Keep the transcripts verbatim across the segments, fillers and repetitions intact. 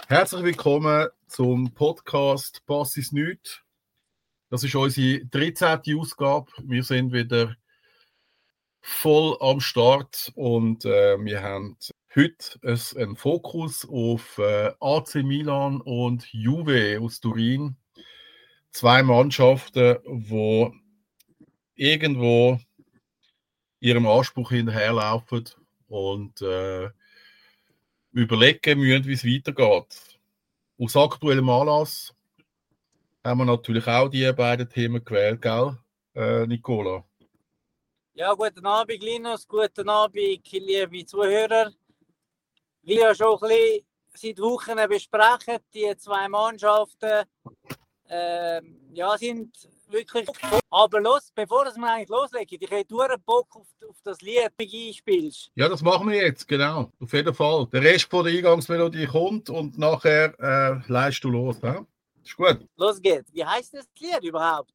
Herzlich willkommen zum Podcast «Pass ins Nichts». Das ist unsere dreizehnte Ausgabe. Wir sind wieder voll am Start und äh, wir haben heute einen Fokus auf äh, A C Milan und Juve aus Turin. Zwei Mannschaften, die irgendwo ihrem Anspruch hinterherlaufen und äh, überlegen müssen, wie es weitergeht. Aus aktuellem Anlass haben wir natürlich auch die beiden Themen gewählt, gell, äh, Nicola? Ja, guten Abend, Linus. Guten Abend, liebe Zuhörer. Wie ja schon ein bisschen seit Wochen besprechen, die zwei Mannschaften äh, ja, sind wirklich. Aber los, bevor wir eigentlich loslegen, ich hätte nur Bock auf, auf das Lied, das du einspielst. Ja, das machen wir jetzt, genau. Auf jeden Fall. Der Rest von der Eingangsmelodie kommt und nachher äh, leist du los. Ja? Ist gut. Los geht's. Wie heißt das Lied überhaupt?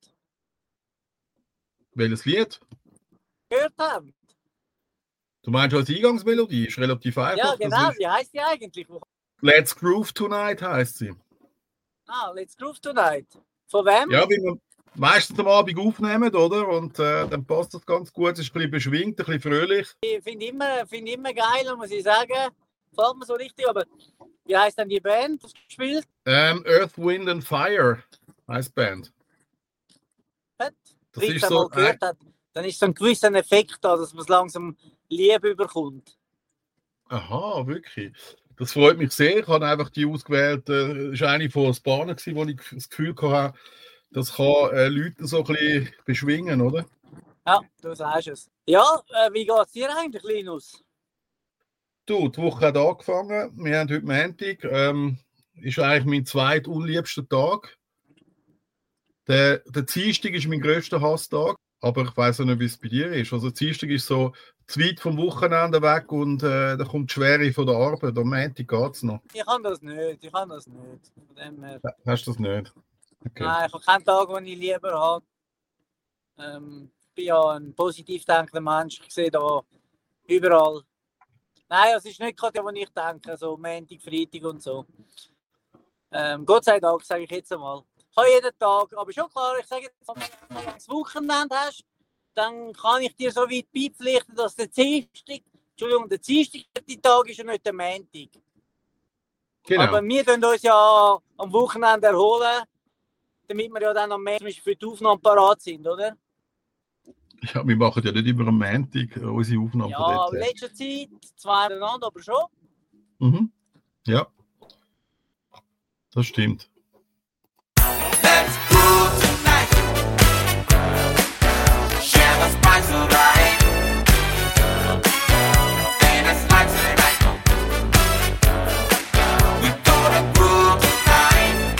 Welches Lied? Gehört haben. Du meinst als Eingangsmelodie? Ist relativ einfach. Ja, genau. Wie heißt die eigentlich? Let's Groove Tonight heisst sie. Ah, Let's Groove Tonight. Von wem? Ja, wie wir meistens am Abend aufnehmen, oder? Und äh, dann passt das ganz gut. Es ist ein bisschen beschwingt, ein bisschen fröhlich. Ich finde immer, find immer geil, muss ich sagen. Gefällt mir so richtig, aber wie heißt denn die Band, die gespielt? Ähm, Earth, Wind and Fire heisst Band. Hat? Das ist so, mal gehört hat, dann ist so ein gewisser Effekt da, dass man es langsam Liebe überkommt. Aha, wirklich. Das freut mich sehr. Ich habe einfach die ausgewählte, das war eine von den Bahnen, wo ich das Gefühl hatte, das kann äh, Leute so ein bisschen beschwingen, oder? Ja, du sagst es. Ja, äh, wie geht es dir eigentlich, Linus? Du, die Woche hat angefangen. Wir haben heute Montag. Ähm, ist eigentlich mein zweitunliebster Tag. Der, der Dienstag ist mein grösster Hasstag. Aber ich weiss auch nicht, wie es bei dir ist. Also, Dienstag ist so zu weit vom Wochenende weg und äh, da kommt die Schwere von der Arbeit. Am Montag geht es noch. Ich kann das nicht. Ich kann das nicht. Von dem her. Hast du das nicht? Okay. Nein, ich habe keinen Tag, den ich lieber habe. Ähm, ich bin ja ein positiv denkender Mensch. Ich sehe da überall. Nein, es ist nicht gerade, was ich denke. So Montag, Freitag und so. Ähm, Gott sei Dank, sage ich jetzt einmal. Ich habe jeden Tag, aber schon klar, ich sage jetzt, wenn du das Wochenende hast, dann kann ich dir so weit beipflichten, dass der Dienstag, Entschuldigung, der dienstagste Tag ist ja nicht der Montag. Genau. Aber wir können uns ja am Wochenende erholen, damit wir ja dann am Montag für die Aufnahme parat sind, oder? Ja, wir machen ja nicht immer am Montag unsere Aufnahme. Ja, in letzter Zeit, zwei miteinander, aber schon. Mhm. Ja, das stimmt. Let's groove tonight. Share the spice of life. And it's like tonight. We gonna groove tonight.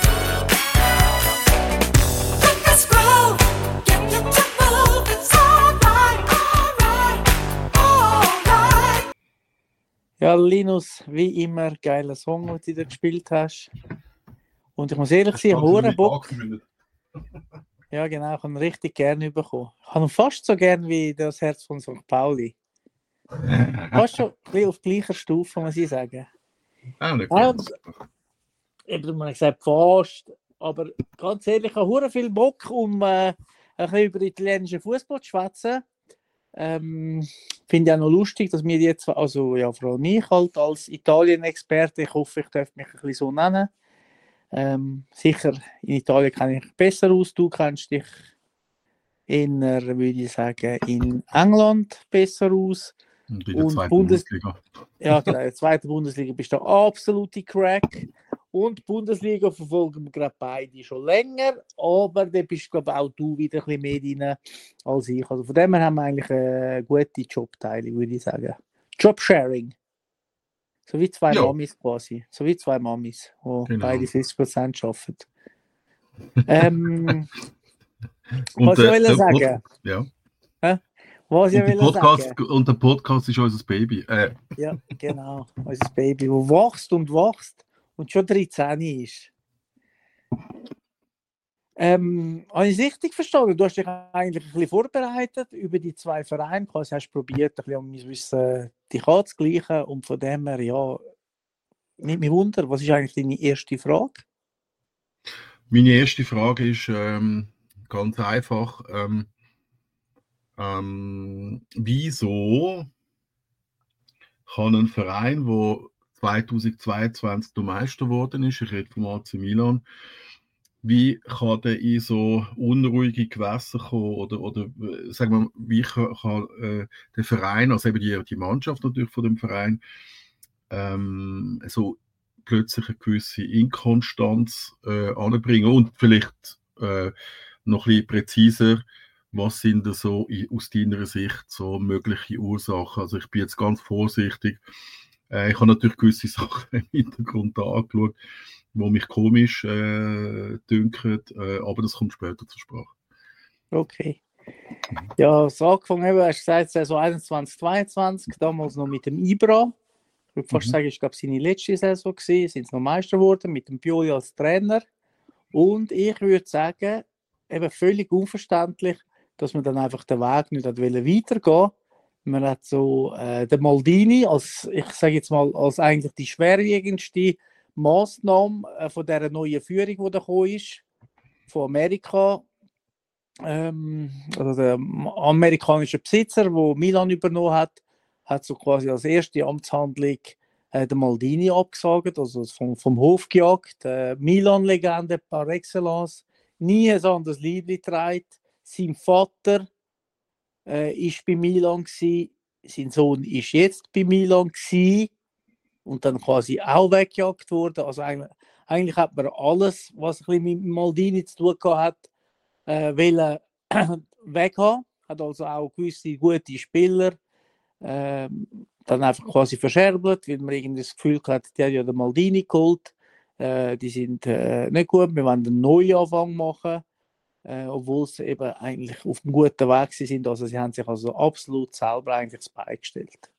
Let's groove. Get you to move. It's alright, alright, alright. Ja, Linus, wie immer, geiler Song, den du da gespielt hast. Und ich muss ehrlich sein, ich habe Bock. Ja, genau, ich habe ihn richtig gerne bekommen. Ich habe ihn fast so gerne wie das Herz von Sankt Pauli. Fast schon ein bisschen auf gleicher Stufe, muss ich sagen. Auch nicht Ja, ganz. Eben, man hat gesagt, fast. Aber ganz ehrlich, ich habe hure viel Bock, um äh, ein bisschen über italienischen Fußball zu schwätzen. Ähm, finde ich auch noch lustig, dass wir jetzt, also ja, vor allem ich halt als Italien-Experte, ich hoffe, ich darf mich ein bisschen so nennen. Ähm, sicher, in Italien kenne ich mich besser aus, du kennst dich in, würde ich sagen, in England besser aus. Und in der Und zweiten Bundes- Bundesliga. Ja, genau, in der zweiten Bundesliga bist du der absolute Crack. Und die Bundesliga verfolgen wir gerade beide schon länger, aber da bist, glaube ich, auch du wieder ein bisschen mehr drin als ich. Also von dem her haben wir eigentlich eine gute Jobteilung, würde ich sagen. Jobsharing. So wie zwei Ja. Mamis quasi. So wie zwei Mamis, die Genau. beide fünfzig Prozent arbeiten. ähm, Und was der- ich will der sagen. Pod- Ja. Was ich Und, der will Podcast, sagen. und der Podcast ist unser Baby. Äh, Ja, genau. Unser Baby, das wächst und wächst und schon dreizehn ist. Ähm, habe ich es richtig verstanden? Du hast dich eigentlich ein bisschen vorbereitet über die zwei Vereine. Du hast probiert, ein bisschen um mein Wissen dich anzugleichen. Und von dem her, ja, Nicht mich wunder, was ist eigentlich deine erste Frage? Meine erste Frage ist ähm, ganz einfach. Ähm, ähm, wieso kann ein Verein, der zweitausendzweiundzwanzig der Meister geworden ist, ich rede vom A C Milan, wie kann der in so unruhige Gewässer kommen? Oder, oder äh, sagen wir, wie kann, kann äh, der Verein, also eben die, die Mannschaft natürlich von dem Verein, ähm, so plötzlich eine gewisse Inkonstanz äh, anbringen? Und vielleicht äh, noch ein bisschen präziser, was sind da so i- aus deiner Sicht so mögliche Ursachen? Also ich bin jetzt ganz vorsichtig. Äh, ich habe natürlich gewisse Sachen im Hintergrund da angeschaut, die mich komisch äh, dünken, äh, aber das kommt später zur Sprache. Okay. Ja, so angefangen haben, hast du gesagt, Saison einundzwanzig, zweiundzwanzig, damals noch mit dem Ibra. Ich würde fast Mhm. sagen, ich glaube, seine letzte Saison gewesen, sind sie noch Meister geworden, mit dem Pioli als Trainer. Und ich würde sagen, eben völlig unverständlich, dass man dann einfach den Weg nicht hat wollen weitergehen. Man hat so äh, den Maldini als, ich sage jetzt mal, als eigentlich die schwerwiegendste Massnahme äh, von dieser neuen Führung, die da gekommen ist, von Amerika. Ähm, also der amerikanische Besitzer, der Milan übernommen hat, hat so quasi als erste Amtshandlung äh, den Maldini abgesagt, also vom, vom Hof gejagt. Äh, Milan-Legende par excellence, nie ein anderes Liebling trägt. Sein Vater äh, ist bei Milan gsi, sein Sohn ist jetzt bei Milan gsi und dann quasi auch weggejagt worden. Also eigentlich, eigentlich hat man alles, was ein bisschen mit Maldini zu tun gehabt hat, äh, wollen weghaben. Hat also auch gewisse gute Spieler ähm, dann einfach quasi verscherbelt, weil man irgendwie das Gefühl hat, die haben ja den Maldini geholt. Äh, die sind äh, nicht gut, wir wollen einen Neuanfang machen, äh, obwohl sie eben eigentlich auf einem guten Weg sind. Also sie haben sich also absolut selber eigentlich das Bein gestellt.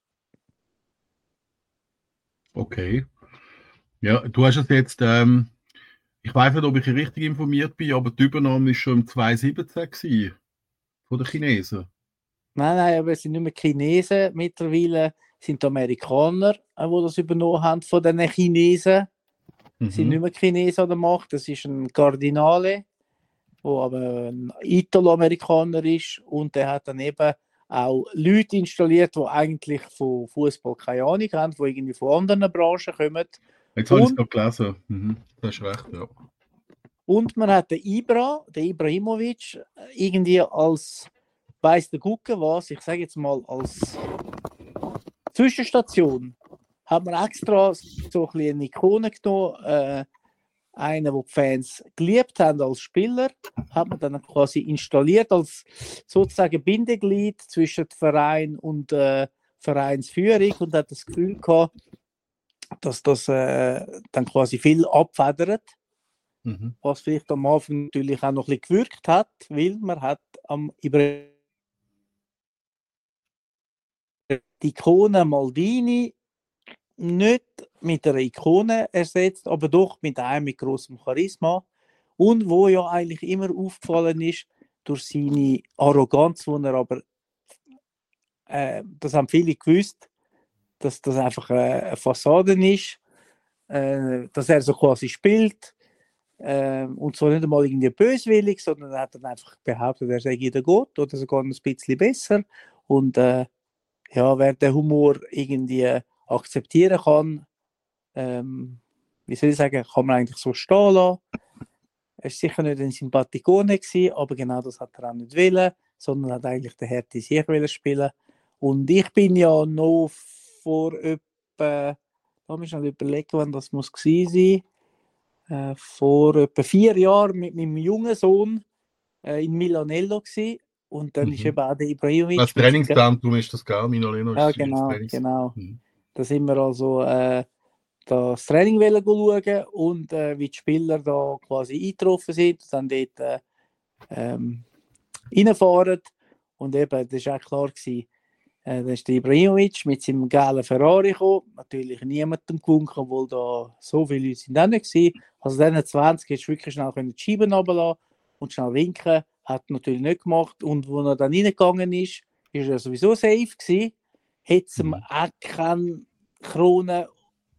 Okay. Ja, du hast es jetzt, ähm, ich weiß nicht, ob ich richtig informiert bin, aber die Übernahme ist schon im zweitausendsiebzehn gewesen, von den Chinesen. Nein, nein, aber es sind nicht mehr Chinesen. Mittlerweile sind die Amerikaner, äh, die das übernommen haben von den Chinesen. Es sind nicht Mhm. mehr Chinesen an der Macht. Das ist ein Cardinale, der aber ein Italo-Amerikaner ist. Und der hat dann eben auch Leute installiert, die eigentlich von Fußball keine Ahnung haben, die irgendwie von anderen Branchen kommen. Jetzt habe ich es Und, gerade gelesen. Mhm. Du hast recht, ja. und man hat den Ibra, den Ibrahimovic, äh, irgendwie als, weiss der Gucke was, ich sage jetzt mal als Zwischenstation, hat man extra so ein bisschen eine Ikone genommen, äh, einen, den die Fans geliebt haben als Spieler, hat man dann quasi installiert als sozusagen Bindeglied zwischen Verein und äh, Vereinsführung und hat das Gefühl gehabt, dass das äh, dann quasi viel abfedert, Mhm. was vielleicht am Anfang natürlich auch noch ein bisschen gewirkt hat, weil man hat am über die Ikone Maldini nicht mit einer Ikone ersetzt, aber doch mit einem mit großem Charisma und wo ja eigentlich immer aufgefallen ist durch seine Arroganz, wo er aber, äh, das haben viele gewusst, dass das einfach äh, eine Fassade ist, äh, dass er so quasi spielt äh, und so nicht einmal irgendwie böswillig, sondern er hat dann einfach behauptet, er sei der Gott oder sogar ein bisschen besser und äh, ja, wer den Humor irgendwie akzeptieren kann, ähm, wie soll ich sagen, kann man eigentlich so stehen lassen. Er war sicher nicht ein Sympathikone gewesen, aber genau das hat er auch nicht wollen, sondern hat eigentlich den Härte sich wollen spielen. Und ich bin ja noch vor etwa, lass mich schnell überlegen, wann das muss gewesen sein, äh, vor etwa vier Jahren mit meinem jungen Sohn äh, in Milanello gewesen. Und dann Mhm. ist eben auch der Ibrahimovic. Das mit- Trainingszentrum ist das, gell? Minoleno Ja, ist das genau, Trainings- genau. Mhm. Da sind wir also äh, das Training wollen schauen und äh, wie die Spieler da quasi eingetroffen sind und dann dort äh, ähm, reinfahren. Und eben, das war auch klar gewesen, äh, da ist der Ibrahimovic mit seinem gelben Ferrari gekommen. Natürlich niemandem gewunken, obwohl da so viele Leute sind auch nicht gewesen. Also dann zwanzig hättest du wirklich schnell können die Scheiben runterlassen und schnell winken. Hat er natürlich nicht gemacht. Und wo er dann reingegangen ist, ist er sowieso safe gewesen. Hätte es ihm Mhm. auch keine Krone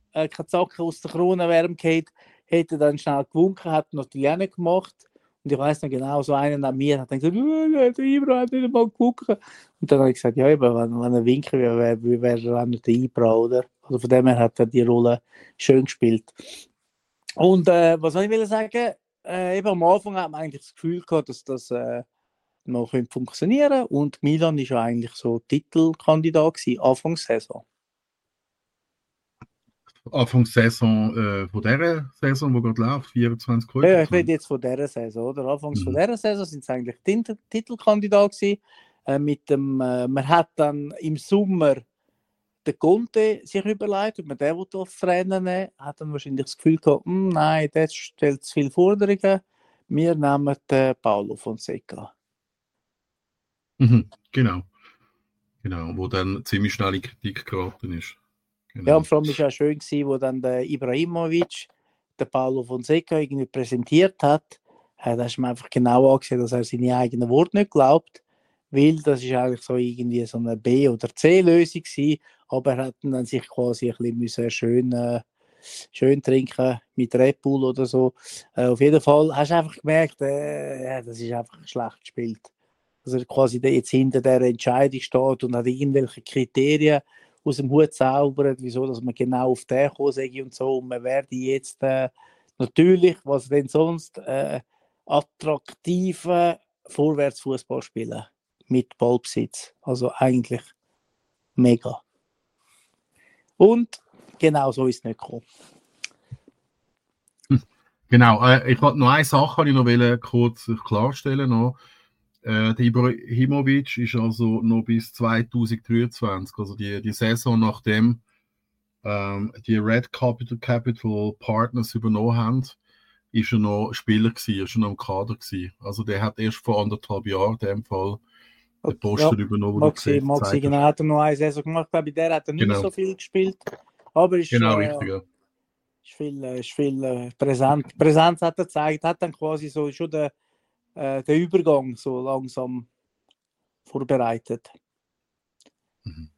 äh, kein Zacken aus der Krone wäre geht, hätte dann schnell gewunken, hat noch die Lerne gemacht. Und ich weiss noch genau, so einer an mir hat dann gesagt, oh, der Ibra hat nicht mal gewunken. Und dann habe ich gesagt, ja, eben, wenn, wenn er winken wäre, wäre wär er auch nicht der Ibra, oder? Also von dem her hat er die Rolle schön gespielt. Und äh, was soll ich will sagen? Äh, eben am Anfang hat man eigentlich das Gefühl gehabt, dass das äh, noch könnte funktionieren. Und Milan war ja eigentlich so Titelkandidat gewesen, Anfangssaison. Anfang Saison, äh, von dieser Saison, die gerade läuft, vierundzwanzig Ja, ich fünfundzwanzig. rede jetzt von dieser Saison, oder? Anfangs Mhm. von dieser Saison sind es eigentlich Titel Titelkandidat gewesen. Äh, mit dem, äh, man hat dann im Sommer den Conte sich überlegt, ob man den als Trainer nehmen, hat dann wahrscheinlich das Gefühl gehabt, «Hm, nein, der stellt zu viele Forderungen, wir nehmen den Paulo Fonseca.» Mhm. Genau. Genau, wo dann ziemlich schnell in Kritik geraten ist. Genau. Ja, und vor allem war es auch schön gewesen, wo dann der Ibrahimovic den Paulo Fonseca irgendwie präsentiert hat. Äh, da hast du mir einfach genau angesehen, dass er seine eigenen Worte nicht glaubt, weil das ist eigentlich so irgendwie so eine B- oder C-Lösung gewesen, aber er hat dann sich quasi ein bisschen müssen schön, äh, schön trinken mit Red Bull oder so. Äh, auf jeden Fall hast du einfach gemerkt, äh, ja, das ist einfach schlecht gespielt. Dass er quasi da jetzt hinter der Entscheidung steht und hat irgendwelche Kriterien aus dem Hut zaubert, wieso, dass man genau auf den kommen sei und so. Und man werde jetzt äh, natürlich, was denn sonst, äh, attraktiven Vorwärtsfußball spielen mit Ballbesitz. Also eigentlich mega. Und genau so ist es nicht gekommen. Genau, äh, ich wollte noch eine Sache die ich noch wollte, kurz klarstellen. Noch. Äh, der Ibrahimovic ist also noch bis zwanzig dreiundzwanzig, also die, die Saison, nachdem ähm, die Red Capital, Capital Partners übernommen haben, ist er noch Spieler gewesen, ist er noch im Kader gewesen. Also der hat erst vor anderthalb Jahren in dem Fall den Posten Ja, übernommen, wo du Maxi, gesehen Maxi gezeigt genau, hast. hat er noch eine Saison gemacht. Ich glaube, der hat er nicht mehr Genau. so viel gespielt. Aber ist, Genau, äh, richtig, ja. ist viel, äh, ist viel äh, präsent. Präsenz hat er gezeigt, hat dann quasi so schon den, äh, den Übergang so langsam vorbereitet. Mhm.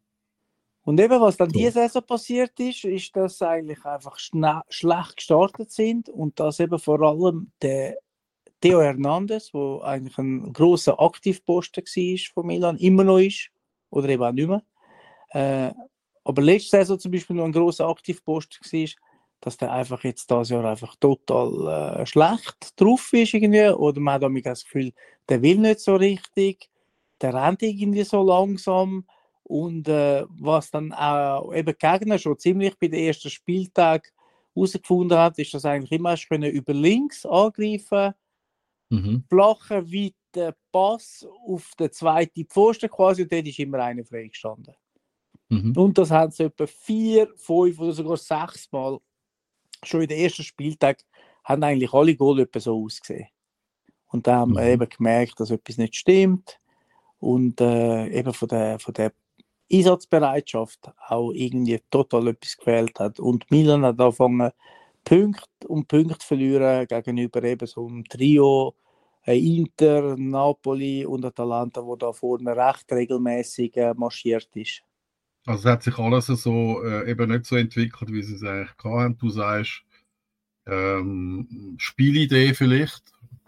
Und eben, was dann So. diese Saison passiert ist, ist, dass sie eigentlich einfach schna- schlecht gestartet sind und dass eben vor allem der Theo Hernandez, der eigentlich ein grosser Aktivposten war von Milan, immer noch ist, oder eben auch nicht mehr. Äh, aber letzte Saison zum Beispiel noch ein grosser Aktivposten war, dass der einfach jetzt dieses Jahr einfach total äh, schlecht drauf ist irgendwie. Oder man hat auch das Gefühl, der will nicht so richtig, der rennt irgendwie so langsam. Und äh, was dann auch eben die Gegner schon ziemlich bei den ersten Spieltag herausgefunden hat, ist, dass eigentlich immer hast können über links angreifen, Mhm. flachen, weiten Pass auf den zweiten Pfosten quasi, und dort ist immer einer freigestanden. Mhm. Und das haben sie etwa vier, fünf oder sogar sechs Mal schon in den ersten Spieltag haben eigentlich alle Goal etwa so ausgesehen. Und da haben wir Mhm. eben gemerkt, dass etwas nicht stimmt und äh, eben von der, von der Einsatzbereitschaft auch irgendwie total etwas gefehlt hat. Und Milan hat angefangen, Punkte um Punkte zu verlieren gegenüber eben so einem Trio, äh, Inter, Napoli und Atalanta, wo da vorne recht regelmäßig äh, marschiert ist. Also es hat sich alles so äh, eben nicht so entwickelt, wie sie es eigentlich gehabt haben. Du sagst, ähm, Spielidee vielleicht.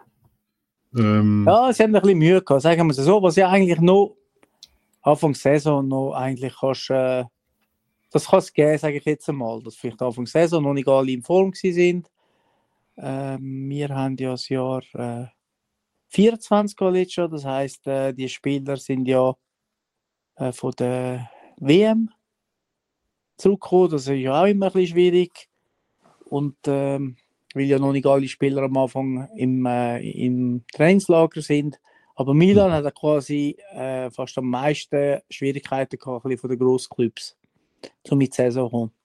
Ähm, Ja, sie haben ein bisschen Mühe gehabt, sagen wir es so, was ja eigentlich noch Anfang der Saison noch eigentlich kannst, äh, das kann es geben, sage ich jetzt einmal, dass vielleicht Anfang der Saison noch nicht alle in Form gewesen sind. Ähm, wir haben ja das Jahr äh, vierundzwanzig jetzt schon, das heisst, äh, die Spieler sind ja äh, von der W M zurückgekommen, das ist ja auch immer ein bisschen schwierig. Und ähm, weil ja noch nicht alle Spieler am Anfang im, äh, im Trainingslager sind. Aber Milan Mhm. hat quasi äh, fast am meisten Schwierigkeiten gehabt, ein bisschen von den Grossclubs, um mit der Saison zu kommen.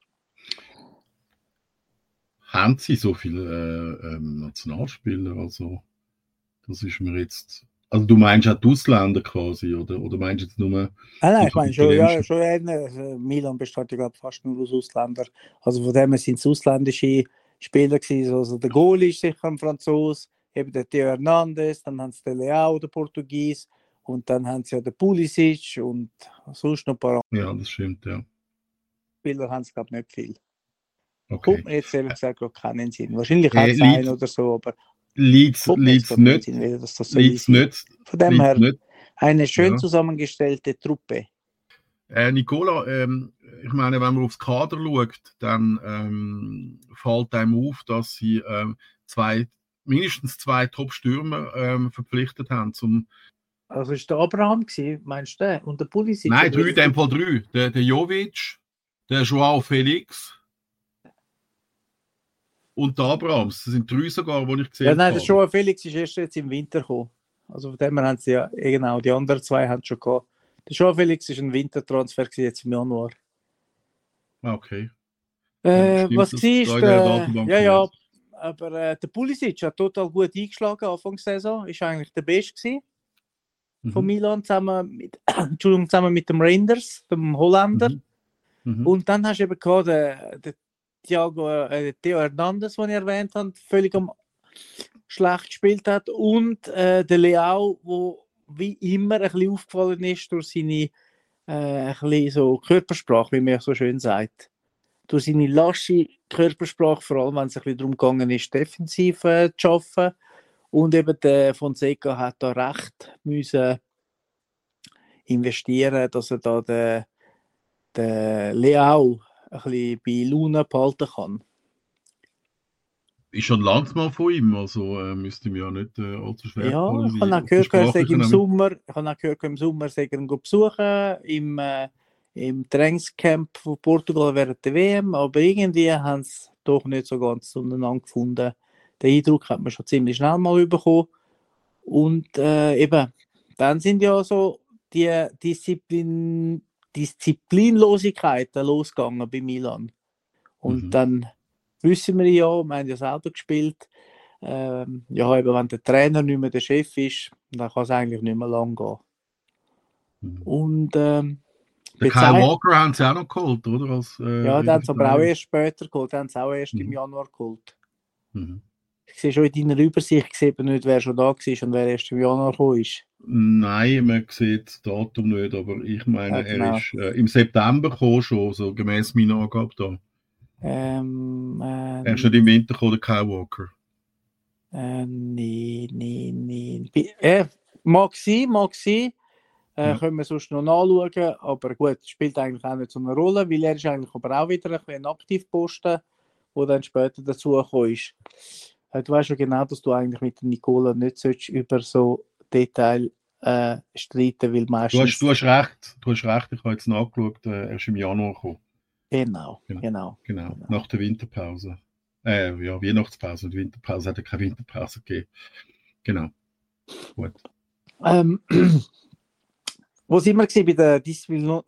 haben sie so viele äh, ähm, Nationalspieler? Also, das ist mir jetzt. Also, du meinst auch die Ausländer quasi, oder, oder meinst du jetzt nur. Ah, nein, die ich meine schon, ja, italienischen? schon eher, also Milan besteht ja glaub, fast nur aus Ausländern. Also von dem her sind es ausländische Spieler gewesen. Also der Goalie ist sicher ein Franzose, eben der Theo Hernandez, dann haben sie den Leao, der Portugies, und dann haben sie ja den Pulisic und sonst noch ein paar. Ja, das stimmt, ja. Spieler haben es, glaube ich, nicht viel. Kommt Okay. mir jetzt ehrlich gesagt gerade keinen Sinn. Wahrscheinlich Äh, hat es einen Leeds, oder so, aber Leeds, kommt mir jetzt Leeds gerade nicht nicht, in den Sinn, dass das so Leeds easy. nicht, Von dem Leeds her nicht. eine schön Ja. zusammengestellte Truppe. Äh, Nicola, ähm, ich meine, wenn man aufs Kader schaut, dann ähm, fällt einem auf, dass sie ähm, zwei, mindestens zwei Top-Stürmer ähm, verpflichtet haben. Zum, Also ist der Abraham gewesen, meinst du den? Und der Pulisic? nein, oder drei, in dem Fall drei. Der, der Jovic, der Joao Felix und der Abrahams. Das sind drei sogar, die ich Ja, gesehen nein, der habe. Joao Felix ist erst jetzt im Winter gekommen. Also von dem her haben sie ja, eh genau, die anderen zwei haben schon gehabt. Der Joao Felix ist ein Wintertransfer gewesen, jetzt im Januar. Ah, okay. Äh, Stimmt, was das war da in ist, der äh, Datenbank ja, ja, gelesen. aber äh, der Pulisic hat total gut eingeschlagen Anfang der Saison. Ist eigentlich der Beste gewesen von Mhm. Milan zusammen mit, Entschuldigung, zusammen mit dem Reinders, dem Holländer. Mhm. Mhm. Und dann hast du eben gehabt, den, den Thiago, äh, Theo Hernandez, den ich erwähnt habe, völlig am schlecht gespielt hat. Und äh, der Leao, wo wie immer ein bisschen aufgefallen ist durch seine äh, ein bisschen so Körpersprache, wie man so schön sagt. Durch seine lasche Körpersprache, vor allem wenn es ein bisschen darum gegangen ist, defensiv äh, zu arbeiten. Und eben der Fonseca hat da recht müssen investieren, dass er da den, den Leao ein bisschen bei Laune behalten kann. Ist schon Landsmann von ihm, also äh, müsste ihm ja nicht äh, allzu schwer Ja, gefallen ich sein. habe auch Auf die gehört, er sei sprachlichen im Namen. Sommer, ich habe auch gehört, im Sommer sei er ihn go besuchen, im, äh, im Trainingscamp von Portugal während der W M, aber irgendwie haben sie doch nicht so ganz zueinander gefunden. Den Eindruck hat man schon ziemlich schnell mal bekommen. Und äh, eben, dann sind ja so die Disziplin, Disziplinlosigkeiten losgegangen bei Milan. Und Mhm. dann wissen wir ja, wir haben ja selber gespielt, ähm, ja, eben, wenn der Trainer nicht mehr der Chef ist, dann kann es eigentlich nicht mehr lang gehen. Mhm. Und ähm, Der Kyle bezei- Walker haben sie auch noch geholt, oder? Als, äh, ja, den haben sie aber auch Innenverteidiger. erst später geholt, den haben sie auch erst im Mhm. Januar geholt. Mhm. Ich sehe schon in deiner Übersicht, ich sehe nicht, wer schon da war und wer erst im Januar gekommen ist. Nein, man sieht das Datum nicht, aber ich meine, Ja, genau. er ist äh, im September gekommen schon, so gemäß meiner Angabe da. Ähm, Er ist ähm, nicht im Winter gekommen, der Kyle Walker. äh, nee, nee, nee. Bi- Äh, mag sein, mag sein. Äh, Ja. Können wir sonst noch nachschauen, aber gut, spielt eigentlich auch nicht so eine Rolle, weil er ist eigentlich aber auch wieder ein, bisschen ein Aktivposten, der dann später dazugekommen ist. Äh, du weißt ja genau, dass du eigentlich mit dem Nicola nicht sollst über so Detail äh, streiten, weil Du meistens... hast, du hast recht, du hast recht, ich habe jetzt nachgeschaut, äh, er ist im Januar gekommen. Genau, Genau. genau. Genau, Genau. nach der Winterpause. Äh, ja, Weihnachtspause und Winterpause hat er keine Winterpause gegeben. Genau, gut. Ähm, wo sind wir gewesen bei den Disziplin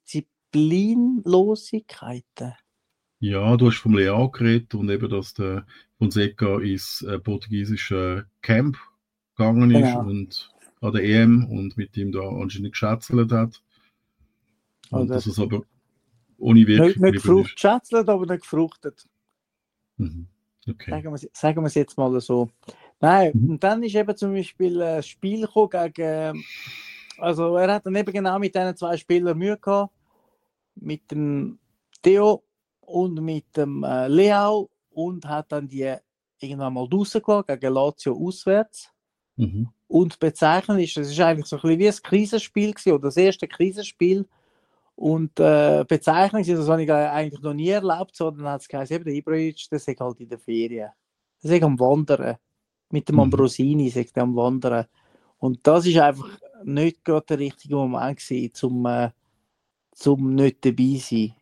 Disziplinlosigkeiten? Ja, du hast vom Leao geredet und eben, dass der Fonseca ins äh, portugiesische Camp gegangen ist Genau. und an der E M und mit ihm da anscheinend geschätzelt hat. Und Oder dass es aber ohne Wirkung nicht, nicht geblieben gefruchtet, ist. schätzelt, aber nicht gefruchtet. Mhm. Okay. Sagen wir, es- sagen wir es jetzt mal so. Nein, Mhm. und dann ist eben zum Beispiel ein Spiel gekommen gegen. Also, er hat dann eben genau mit diesen zwei Spielern Mühe gehabt. Mit dem Theo und mit dem äh, Leao. Und hat dann die irgendwann mal draussen gelassen, gegen Lazio auswärts. Mhm. Und bezeichnend ist, es ist eigentlich so ein bisschen wie ein Krisenspiel gewesen, oder das erste Krisenspiel. Und äh, bezeichnend ist, das habe ich eigentlich noch nie erlebt, so, dann hat es geheißen, eben der Ibrahimovic, der sei halt in der Ferien. Der sei am Wandern. Mit dem Mhm. Ambrosini sei der am Wandern. Und das ist einfach nicht gerade der richtige Moment gewesen, zum, äh, zum nicht dabei sein.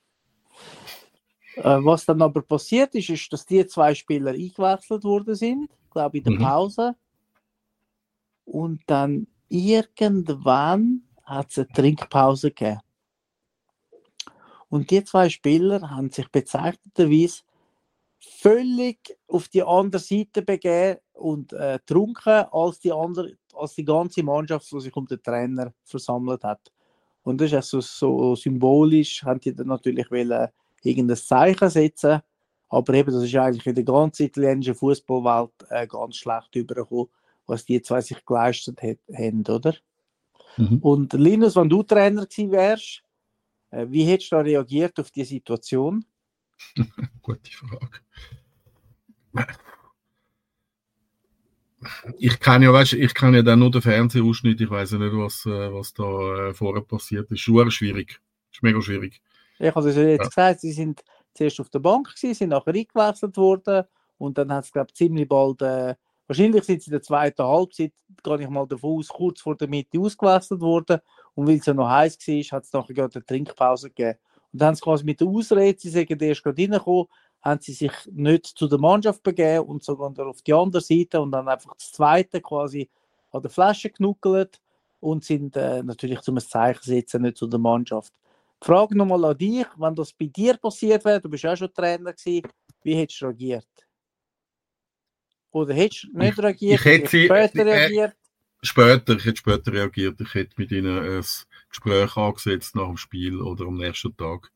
Äh, was dann aber passiert ist, ist, dass die zwei Spieler eingewechselt worden sind, glaube ich, in der Mhm. Pause. Und dann irgendwann hat es eine Trinkpause gegeben. Und die zwei Spieler haben sich bezeichnenderweise völlig auf die andere Seite begeben und äh, getrunken, als die, andere, als die ganze Mannschaft, die sich um den Trainer versammelt hat. Und das ist also so symbolisch, haben die dann natürlich wollen, irgendein Zeichen setzen, aber eben, das ist eigentlich in der ganzen italienischen Fußballwelt äh, ganz schlecht übergekommen, was die zwei sich geleistet hat, haben, oder? Mhm. Und Linus, wenn du Trainer gewesen wärst, Äh, wie hättest du da reagiert auf die Situation? Gute Frage. Ich kann ja, weißt, ich kann ja dann nur den Fernsehausschnitt, ich weiß ja nicht, was, äh, was da äh, vorher passiert ist. Ist schwierig. Ist mega schwierig. Ich habe es ja jetzt Ja. gesagt, sie sind zuerst auf der Bank gewesen, sind nachher eingewechselt worden und dann hat es, glaube ich, ziemlich bald, äh, wahrscheinlich sind sie in der zweiten Halbzeit, gehe ich mal davon aus, kurz vor der Mitte ausgewechselt worden und weil es ja noch heiß war, hat es nachher gerade eine Trinkpause gegeben. Und dann haben sie quasi mit der Ausrede, sie sagen, erst gerade reingekommen, haben sie sich nicht zu der Mannschaft begeben und sogar auf die andere Seite und dann einfach das Zweite quasi an der Flasche genuckelt und sind äh, natürlich zum Zeichen setzen, nicht zu der Mannschaft. Die Frage nochmal an dich, wenn das bei dir passiert wäre, du bist ja auch schon Trainer gewesen, wie hättest du reagiert? Oder hättest du nicht Ich- reagiert, ich hätte hast sie- später äh, reagiert? Später, ich hätte später reagiert, ich hätte mit ihnen ein Gespräch angesetzt nach dem Spiel oder am nächsten Tag.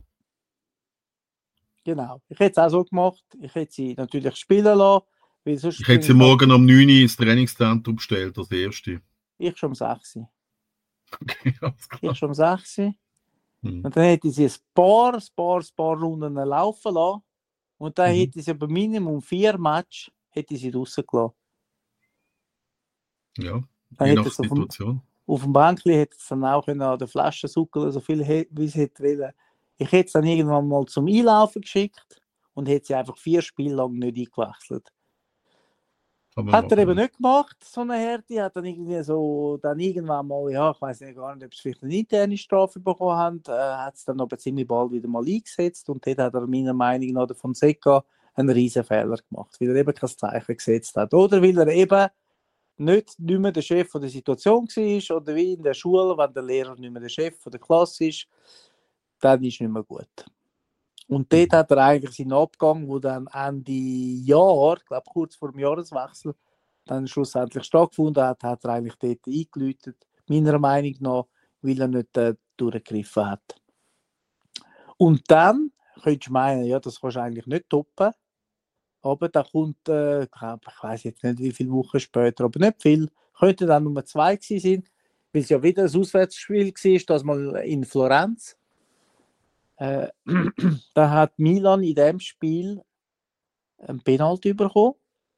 Genau, ich hätte es auch so gemacht, ich hätte sie natürlich spielen lassen, weil sonst Ich hätte sie bringt- morgen um neun Uhr ins Trainingszentrum bestellt, als erste. ich schon um sechs Uhr. Okay, alles klar. Ich schon um sechs Uhr. Hm. Und dann hätte sie ein paar, ein paar, ein paar Runden laufen lassen. Und dann Mhm. hätte sie aber Minimum vier Matches hätte sie draussen gelassen. Ja, Dann je hätte nach es auf dem, Situation. auf dem Bänkli hätte es dann auch können an der Flasche suckeln, so viel he- wie sie hätte wollen. Ich hätte es dann irgendwann mal zum Einlaufen geschickt und hätte sie einfach vier Spiele lang nicht eingewechselt. Kann man Hat er machen. eben nicht gemacht, so eine Härte. Hat dann irgendwie so, dann irgendwann mal, ja, ich weiß nicht gar nicht, ob sie vielleicht eine interne Strafe bekommen haben, äh, hat es dann aber ziemlich bald wieder mal eingesetzt und dort hat er meiner Meinung nach der Fonseca einen riesen Fehler gemacht, weil er eben kein Zeichen gesetzt hat. Oder weil er eben nicht, nicht mehr der Chef von der Situation war oder wie in der Schule, wenn der Lehrer nicht mehr der Chef von der Klasse ist, dann ist nicht mehr gut. Und dort Mhm. hat er eigentlich seinen Abgang, wo dann Ende Jahr, ich glaube kurz vor dem Jahreswechsel, dann schlussendlich stattgefunden hat, hat er eigentlich dort eingeläutet, meiner Meinung nach, weil er nicht äh, durchgegriffen hat. Und dann könntest du meinen, ja, das kannst du eigentlich nicht toppen, aber da kommt, äh, ich glaub, ich weiß jetzt nicht, wie viele Wochen später, aber nicht viel, könnte dann Nummer zwei gewesen sein, weil es ja wieder ein Auswärtsspiel war, das mal in Florenz. Äh, da hat Milan in dem Spiel einen Penalty bekommen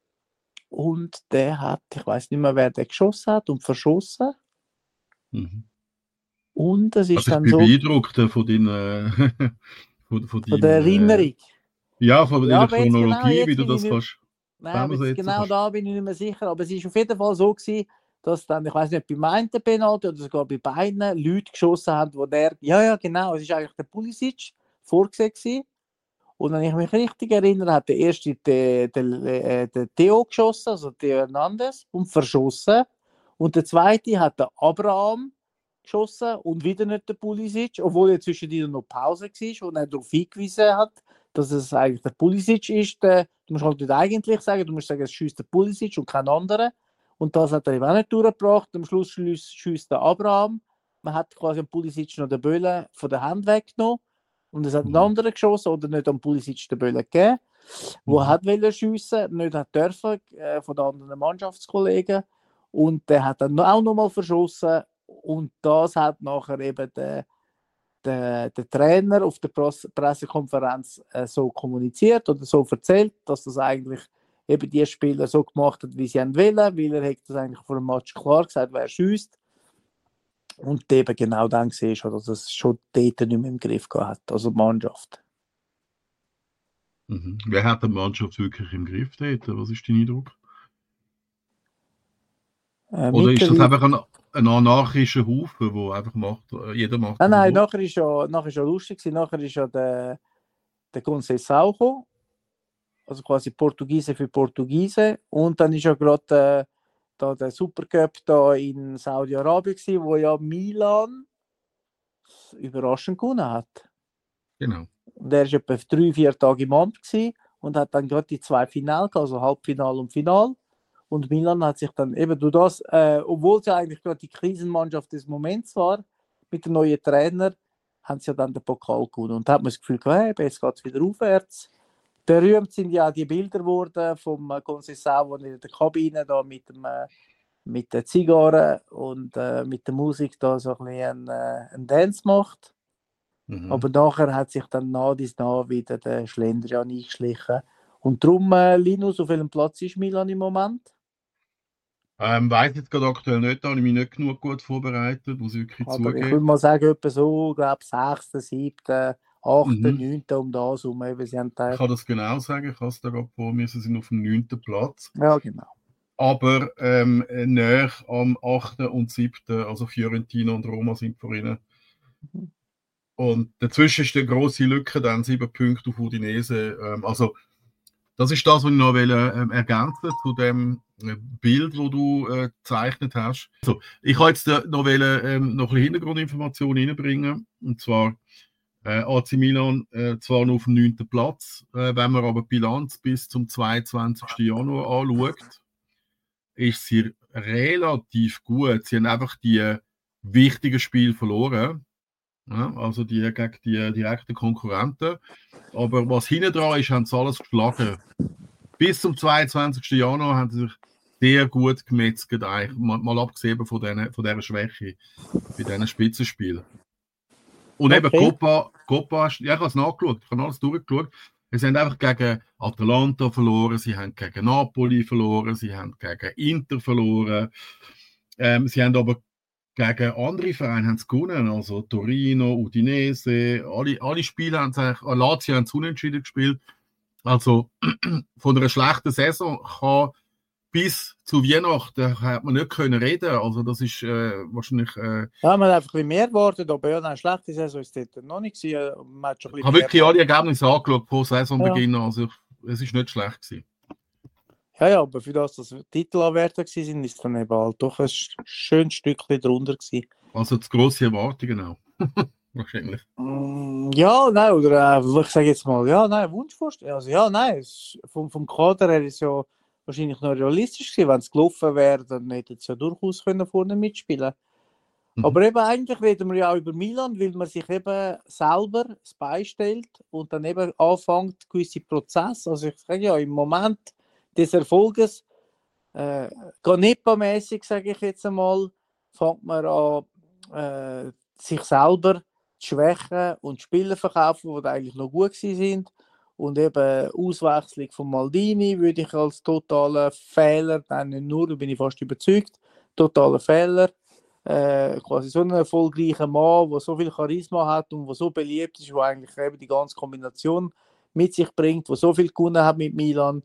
und der hat, ich weiß nicht mehr, wer der geschossen hat und verschossen. Mhm. Und es ist Also ich dann bin so beeindruckt äh, von deiner, von, von von der deiner, äh, Erinnerung. ja, von Ja, deiner aber jetzt genau, Chronologie, jetzt wie du bin ich das nicht- kannst Nein, aber jetzt zusammensetzen genau kannst. da bin ich nicht mehr sicher. Aber es ist auf jeden Fall so gewesen, dass dann, ich weiß nicht, beim einen Penalty oder sogar bei beiden Leute geschossen haben, wo der, ja, ja, genau, es ist eigentlich der Pulisic vorgesehen gewesen. Und wenn ich mich richtig erinnere, hat der erste der, der, äh, der Theo geschossen, also Theo Hernandez, und verschossen. Und der zweite hat der Abraham geschossen und wieder nicht der Pulisic, obwohl er zwischendrin noch Pause war und er darauf hingewiesen hat, dass es eigentlich der Pulisic ist. Der, du musst halt nicht eigentlich sagen, du musst sagen, es schießt der Pulisic und kein anderer. Und das hat er eben auch nicht durchgebracht. Am Schluss schießt der Abraham. Man hat quasi am Pulisic noch den Böllen von der Hand weggenommen. Und es hat einen Mhm. anderen geschossen oder nicht am Pulisic den Böllen gegeben, der Mhm. hat wollen schiessen, nicht hat dürfen, äh, von den anderen Mannschaftskollegen. Und der hat dann auch nochmal verschossen. Und das hat nachher eben der, der, der Trainer auf der Pres- Pressekonferenz äh, so kommuniziert oder so erzählt, dass das eigentlich eben die Spieler so gemacht hat, wie sie haben wollen, weil er hat das eigentlich vor dem Match klar gesagt, wer schießt. Und eben genau dann gesehen hat, dass es schon dort nicht mehr im Griff gehabt hat, also die Mannschaft. Mhm. Wer hat die Mannschaft wirklich im Griff dort? Was ist dein Eindruck? Äh, Oder ist das mittlerweile- einfach ein, ein anarchischer Haufen, wo einfach macht, äh, jeder macht? Nein, was er nein, will? nachher ist ja, nachher ist ja lustig gewesen. Nachher ist ja der, der Conceição gekommen, also quasi Portugiese für Portugiese. Und dann ist ja gerade äh, da der Supercup da in Saudi-Arabien gewesen, wo ja Milan überraschend gewonnen hat. Genau. Und er war etwa drei, vier Tage im Amt gewesen und hat dann gerade die zwei Finale gehabt, also Halbfinale und Final. Und Milan hat sich dann eben durch das, äh, obwohl es ja eigentlich gerade die Krisenmannschaft des Moments war, mit dem neuen Trainer, haben sie ja dann den Pokal gewonnen. Und da hat man das Gefühl gehabt, hey, jetzt geht es wieder aufwärts. Berühmt sind ja auch die Bilder geworden vom äh, Conceição, wo er in der Kabine da mit dem äh, mit den Zigarren und äh, mit der Musik da so ein bisschen einen, äh, einen Dance macht. Mhm. Aber nachher hat sich dann nach dies nach wieder der Schlendrian eingeschlichen. Und darum, äh, Linus, auf welchem Platz ist Milan im Moment? Ähm, weiß jetzt gerade aktuell nicht, da habe ich mich nicht genug gut vorbereitet, muss ich wirklich Aber ich würde zugeben. mal sagen, etwa so, glaube sechster, siebter, achter, Mhm. neunter um das herum. Eben, sie haben Ich da, kann das genau sagen, ich habe es da gerade vor mir, sie sind auf dem neunten Platz. ja, genau. Aber ähm, näher am achten und siebten, also Fiorentina und Roma sind vor ihnen. Mhm. Und dazwischen ist eine grosse Lücke, dann sieben Punkte auf Udinese. Ähm, also, das ist das, was ich noch will, ähm, ergänzen zu dem äh, Bild, das du äh, gezeichnet hast. Also, ich wollte jetzt äh, noch, wollen, ähm, noch ein bisschen Hintergrundinformationen reinbringen. Und zwar äh, A C Milan äh, zwar noch auf dem neunten Platz, äh, wenn man aber die Bilanz bis zum zweiundzwanzigsten Januar anschaut, ist sie relativ gut. Sie haben einfach die wichtigen Spiele verloren. Ja, also die gegen die direkten Konkurrenten. Aber was hinten dran ist, haben sie alles geschlagen. Bis zum zweiundzwanzigsten Januar haben sie sich sehr gut gemetzelt, eigentlich. Mal, mal abgesehen von, den, von dieser Schwäche bei diesen Spitzenspielen. Und eben Okay. Copa, Copa, hast- ja, ich habe es nachgeschaut, ich habe alles durchgeschaut. Sie haben einfach gegen Atalanta verloren, sie haben gegen Napoli verloren, sie haben gegen Inter verloren. Ähm, sie haben aber gegen andere Vereine haben sie gewonnen, also Torino, Udinese, alle, alle Spiele haben sie eigentlich, äh, Lazio haben sie unentschieden gespielt. Also von einer schlechten Saison kann bis zu Weihnachten hat man nicht können reden. Also das ist äh, wahrscheinlich, äh, Ja, man hat einfach ein bisschen mehr erwartet, aber ja, eine schlechte Saison ist dort noch nicht gewesen. Man hat schon ein ich bisschen habe mehr wirklich alle erwartet. Ergebnisse angeschaut vor Saisonbeginn. Also es ist nicht schlecht gewesen. Ja, ja, aber für das, dass Titelanwärter gewesen sind, ist dann eben halt doch ein sch- schönes Stückchen drunter gewesen. Also zu grosse Erwartungen auch. Wahrscheinlich. Mm, Ja, nein, oder äh, ich sage jetzt mal, ja, nein, Wunschvorstellung. Also ja, nein, es, vom, vom Kader her ist ja wahrscheinlich noch realistisch gewesen. Wenn es gelaufen wäre, dann hätte es ja durchaus können vorne mitspielen. Mhm. Aber eben eigentlich reden wir ja auch über Milan, weil man sich eben selber das beistellt und dann eben anfängt, gewisse Prozesse, also ich sage ja, im Moment des Erfolges, äh, Ganepa-mäßig, sage ich jetzt einmal, fängt man an, äh, sich selber zu schwächen und Spieler verkaufen, die eigentlich noch gut gewesen sind. Und eben Auswechslung von Maldini würde ich als totalen Fehler, nein, nicht nur, da bin ich fast überzeugt, totaler Fehler. Äh, quasi so ein erfolgreicher Mann, der so viel Charisma hat und der so beliebt ist, der eigentlich eben die ganze Kombination mit sich bringt, der so viel gewonnen hat mit Milan,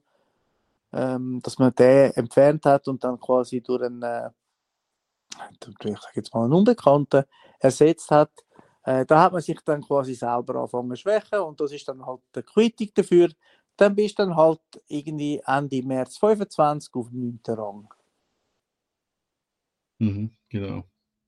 ähm, dass man den entfernt hat und dann quasi durch einen, äh, ich sag jetzt mal einen Unbekannten ersetzt hat. Äh, da hat man sich dann quasi selber angefangen zu schwächen und das ist dann halt der Quittung dafür. Dann bist du dann halt irgendwie Ende März fünfundzwanzig auf dem neunten Rang. Mhm, genau.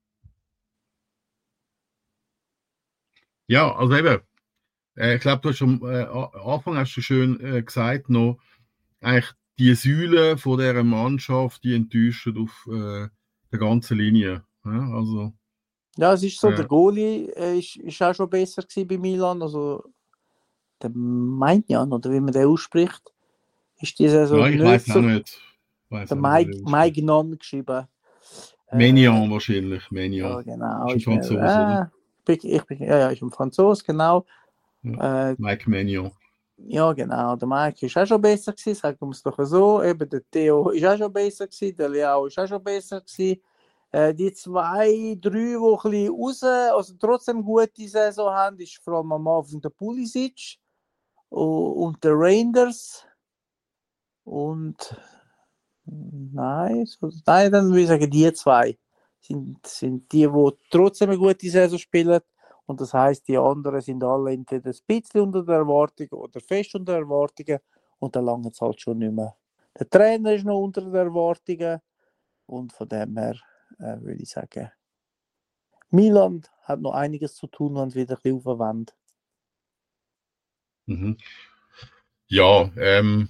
Ja, also eben, äh, ich glaube, du hast schon äh, am Anfang hast du schön äh, gesagt, noch, eigentlich die Säule von dieser Mannschaft, die enttäuschen auf äh, der ganzen Linie. Ja, also, Ja, es ist so, der äh, Goalie äh, ist, ist auch schon besser gewesen bei Milan. Also der Maignan, oder wie man den ausspricht, ist die Saison ja, ich nicht weiß auch so. nicht. Ich weiß Der auch nicht, wie der Maig- ausspricht. Maignan geschrieben. Äh, Mignon wahrscheinlich, ja, Mignon. genau. Ist ein Ist mir, Franzose, oder? äh, ich bin, ich bin, ja, ja, ist ein Franzose, genau. Ja. Äh, Mike Mignon. ja, genau. Der Mike ist auch schon besser gewesen, sagen wir es doch so. Eben der Theo ist auch schon besser gewesen, der Leao ist auch schon besser gewesen. Äh, die zwei, drei, die ein bisschen raus, also trotzdem gute Saison haben, ist vor allem am Anfang der Pulisic und, und der Reinders. Und nein, so, nein, dann würde ich sagen, die zwei sind, sind die, die trotzdem eine gute Saison spielen. Und das heisst, die anderen sind alle entweder ein bisschen unter der Erwartung oder fest unter der Erwartungen. Und dann lange es halt schon nicht mehr. Der Trainer ist noch unter der Erwartungen. Und von dem her äh, würde ich sagen, Milan hat noch einiges zu tun und wieder ein bisschen aufwand. Mhm. Ja, ähm,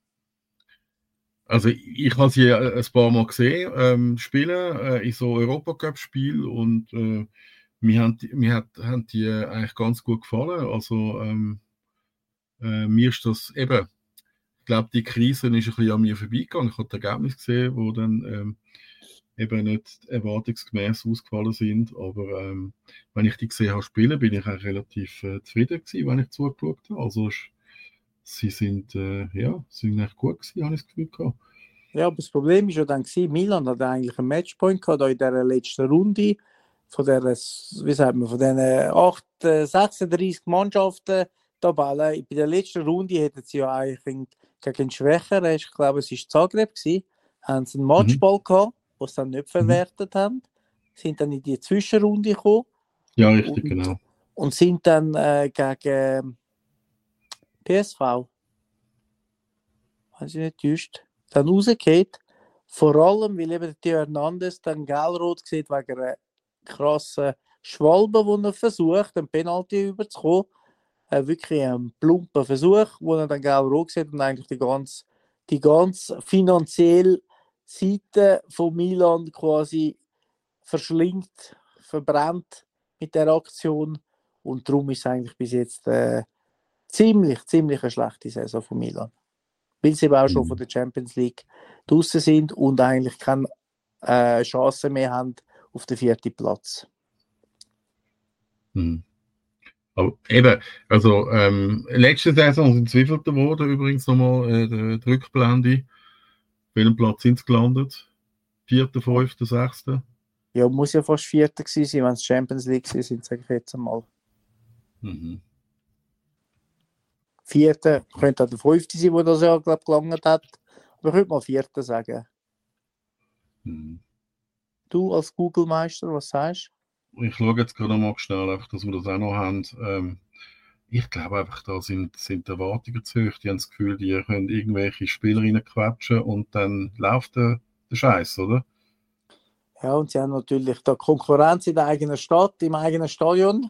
also ich, ich habe sie äh, ein paar Mal gesehen, ähm, spielen äh, in so Europacup-Spielen und äh, mir haben die, mir hat, haben die äh, eigentlich ganz gut gefallen. Also ähm, äh, mir ist das eben, ich glaube, die Krise ist ein bisschen an mir vorbeigegangen. Ich habe das Ergebnis gesehen, wo dann ähm, eben nicht erwartungsgemäß ausgefallen sind. Aber ähm, wenn ich die gesehen habe spielen, bin ich auch relativ äh, zufrieden gewesen, wenn ich zugeschaut habe. Also es- sie sind, äh, ja, sie sind echt gut gewesen, habe ich das Gefühl gehabt. Ja, aber das Problem ist ja dann gewesen, Milan hat eigentlich einen Matchpoint gehabt da in dieser letzten Runde von der, wie sagt man, von diesen acht, äh, sechsunddreißig Mannschaften Tabelle. Bei der letzten Runde hätten sie ja eigentlich gegen einen Schwächeren, ich glaube es war Zagreb gewesen, haben sie einen Matchball gehabt, den sie dann nicht verwertet haben, sind dann in die Zwischenrunde gekommen Ja, richtig, und, genau. und sind dann äh, gegen P S V, wenn ich nicht täuscht, dann rausgekommen. Vor allem, weil eben der Theo Hernandez dann gelb-rot sieht wegen einer krassen Schwalbe, die er versucht, einen Penalty überzukommen. Äh, wirklich ein plumper Versuch, wo er dann gelb-rot sieht und eigentlich die ganze, die ganze finanzielle Seite von Milan quasi verschlingt, verbrennt mit der Aktion. Und darum ist es eigentlich bis jetzt äh, ziemlich, ziemlich eine schlechte Saison von Milan. Weil sie eben auch schon Mhm. von der Champions League draussen sind und eigentlich keine äh, Chance mehr haben auf den vierten Platz. Mhm. Aber eben, also ähm, letzte Saison sind sie wievielter geworden, übrigens nochmal äh, der, der Rückblende. Welchen Platz sind sie gelandet? Vierter, fünfter, sechster? Ja, muss ja fast Vierter gewesen sein, wenn es Champions League gewesen sind, sage ich jetzt einmal. Mhm. Vierter könnte auch der Fünfte sein, der das Jahr, glaube ich, gelangt hat. Aber ich würde mal Vierter sagen. Mhm. Du als Google-Meister, was sagst Ich schaue jetzt gerade mal schnell, einfach, dass wir das auch noch haben. Ähm, ich glaube einfach, da sind, sind die Erwartungen zu hoch. Die haben das Gefühl, die können irgendwelche Spieler reinquetschen und dann läuft der, der Scheiß, oder? du? Ja, und sie haben natürlich da Konkurrenz in der eigenen Stadt, im eigenen Stadion.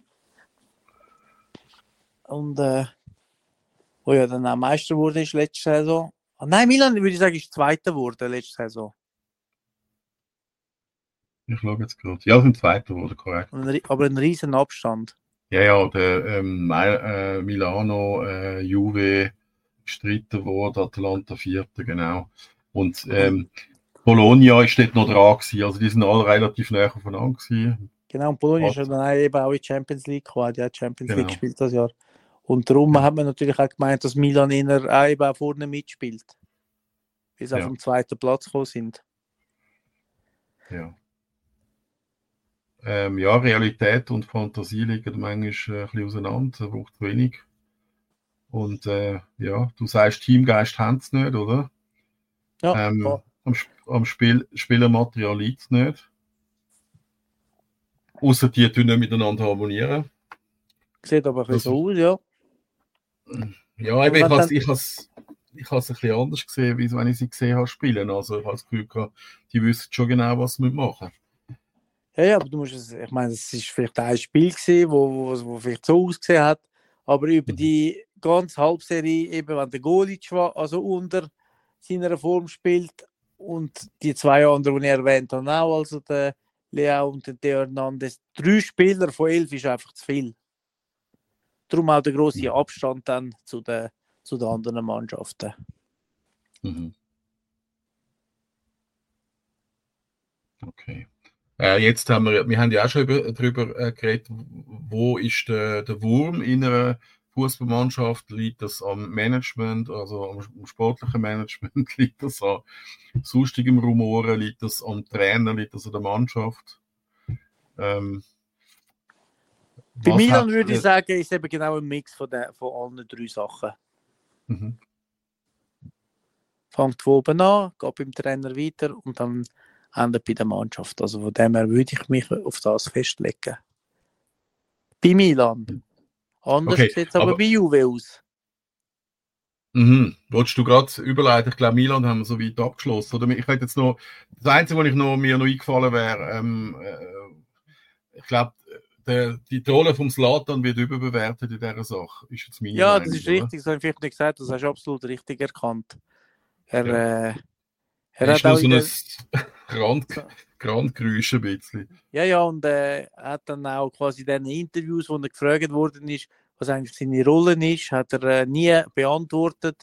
Und äh, wo ja dann auch Meister wurde ist letzte Saison. Ah, nein, Milan würde ich sagen, ist Zweiter geworden letzte Saison. Ich schaue jetzt gerade. Ja, sind Zweiter geworden, korrekt. Und ein ri- aber ein riesen Abstand. Ja, ja, der ähm, Mi- äh, Milano, äh, Juve ist Dritter geworden, Atalanta Vierter, genau. Und ähm, Bologna ist dort noch dran gewesen. Also die sind alle relativ nah aufeinander gewesen. Genau, und Bologna ist ja Also, dann auch eben auch in die Champions League gekommen, die hat Champions League genau. gespielt das Jahr. Und darum Ja. hat man natürlich auch gemeint, dass Milan eher auch eben auch vorne mitspielt. Bis sie Ja. auf dem zweiten Platz gekommen sind. Ja. Ähm, ja, Realität und Fantasie liegen manchmal äh, ein bisschen auseinander, da braucht wenig. Und äh, ja, du sagst, Teamgeist haben sie nicht, oder? Ja, Ähm, ja. am Sp- am Spiel Spielermaterial liegt es nicht. Außer die tun nicht miteinander harmonieren. Sieht aber ein bisschen so aus, ja. Ja, Aber eben, ich wenn habe es dann- ich has, ich has ein bisschen anders gesehen, wie wenn ich sie gesehen habe spielen. Also ich habe das Gefühl gehabt, die wissen schon genau, was sie machen. Ja, ja, aber du musst es, ich meine, es ist vielleicht ein Spiel gewesen, wo, wo, wo vielleicht so ausgesehen hat, aber über Mhm. die ganze Halbserie, eben wenn der Golic war, also unter seiner Form spielt und die zwei anderen, die ich erwähnt habe, auch, also der Leao und der Theo Hernandez, drei Spieler von elf ist einfach zu viel. Darum auch der grosse Mhm. Abstand dann zu den, zu den anderen Mannschaften. Mhm. Okay. Äh, jetzt haben wir, wir haben ja auch schon über, darüber äh, geredet, wo ist der, der Wurm in einer Fußballmannschaft? Liegt das am Management, also am, am sportlichen Management? Liegt das an sonstigem Rumoren? Liegt das am Trainer? Liegt das an der Mannschaft? Ähm, Bei was Milan hat- würde ich sagen, ist eben genau ein Mix von, den, von allen drei Sachen. Mhm. Fängt von oben an, geht beim Trainer weiter und dann endet bei der Mannschaft. Also von dem her würde ich mich auf das festlegen. Bei Milan. Anders Okay, sieht es aber, aber- bei Juve aus. Mhm. Wolltest du gerade überleiten? Ich glaube, Milan haben wir so weit abgeschlossen. Oder ich hätte jetzt noch, das Einzige, was ich noch, mir noch eingefallen wäre, ähm, äh, ich glaube, der, die Rolle vom Zlatan wird überbewertet in dieser Sache. Ist jetzt meine Ja, Meinung, das ist oder? richtig, das habe ich vielleicht nicht gesagt, das hast du absolut richtig erkannt. Er, Ja. äh, er Er hat ist nur auch so in ein der, Grand, Grandgeräusch ein bisschen. ja, ja, und äh, hat dann auch quasi in den Interviews, wo er gefragt worden ist, was eigentlich seine Rolle ist, hat er äh, nie beantwortet,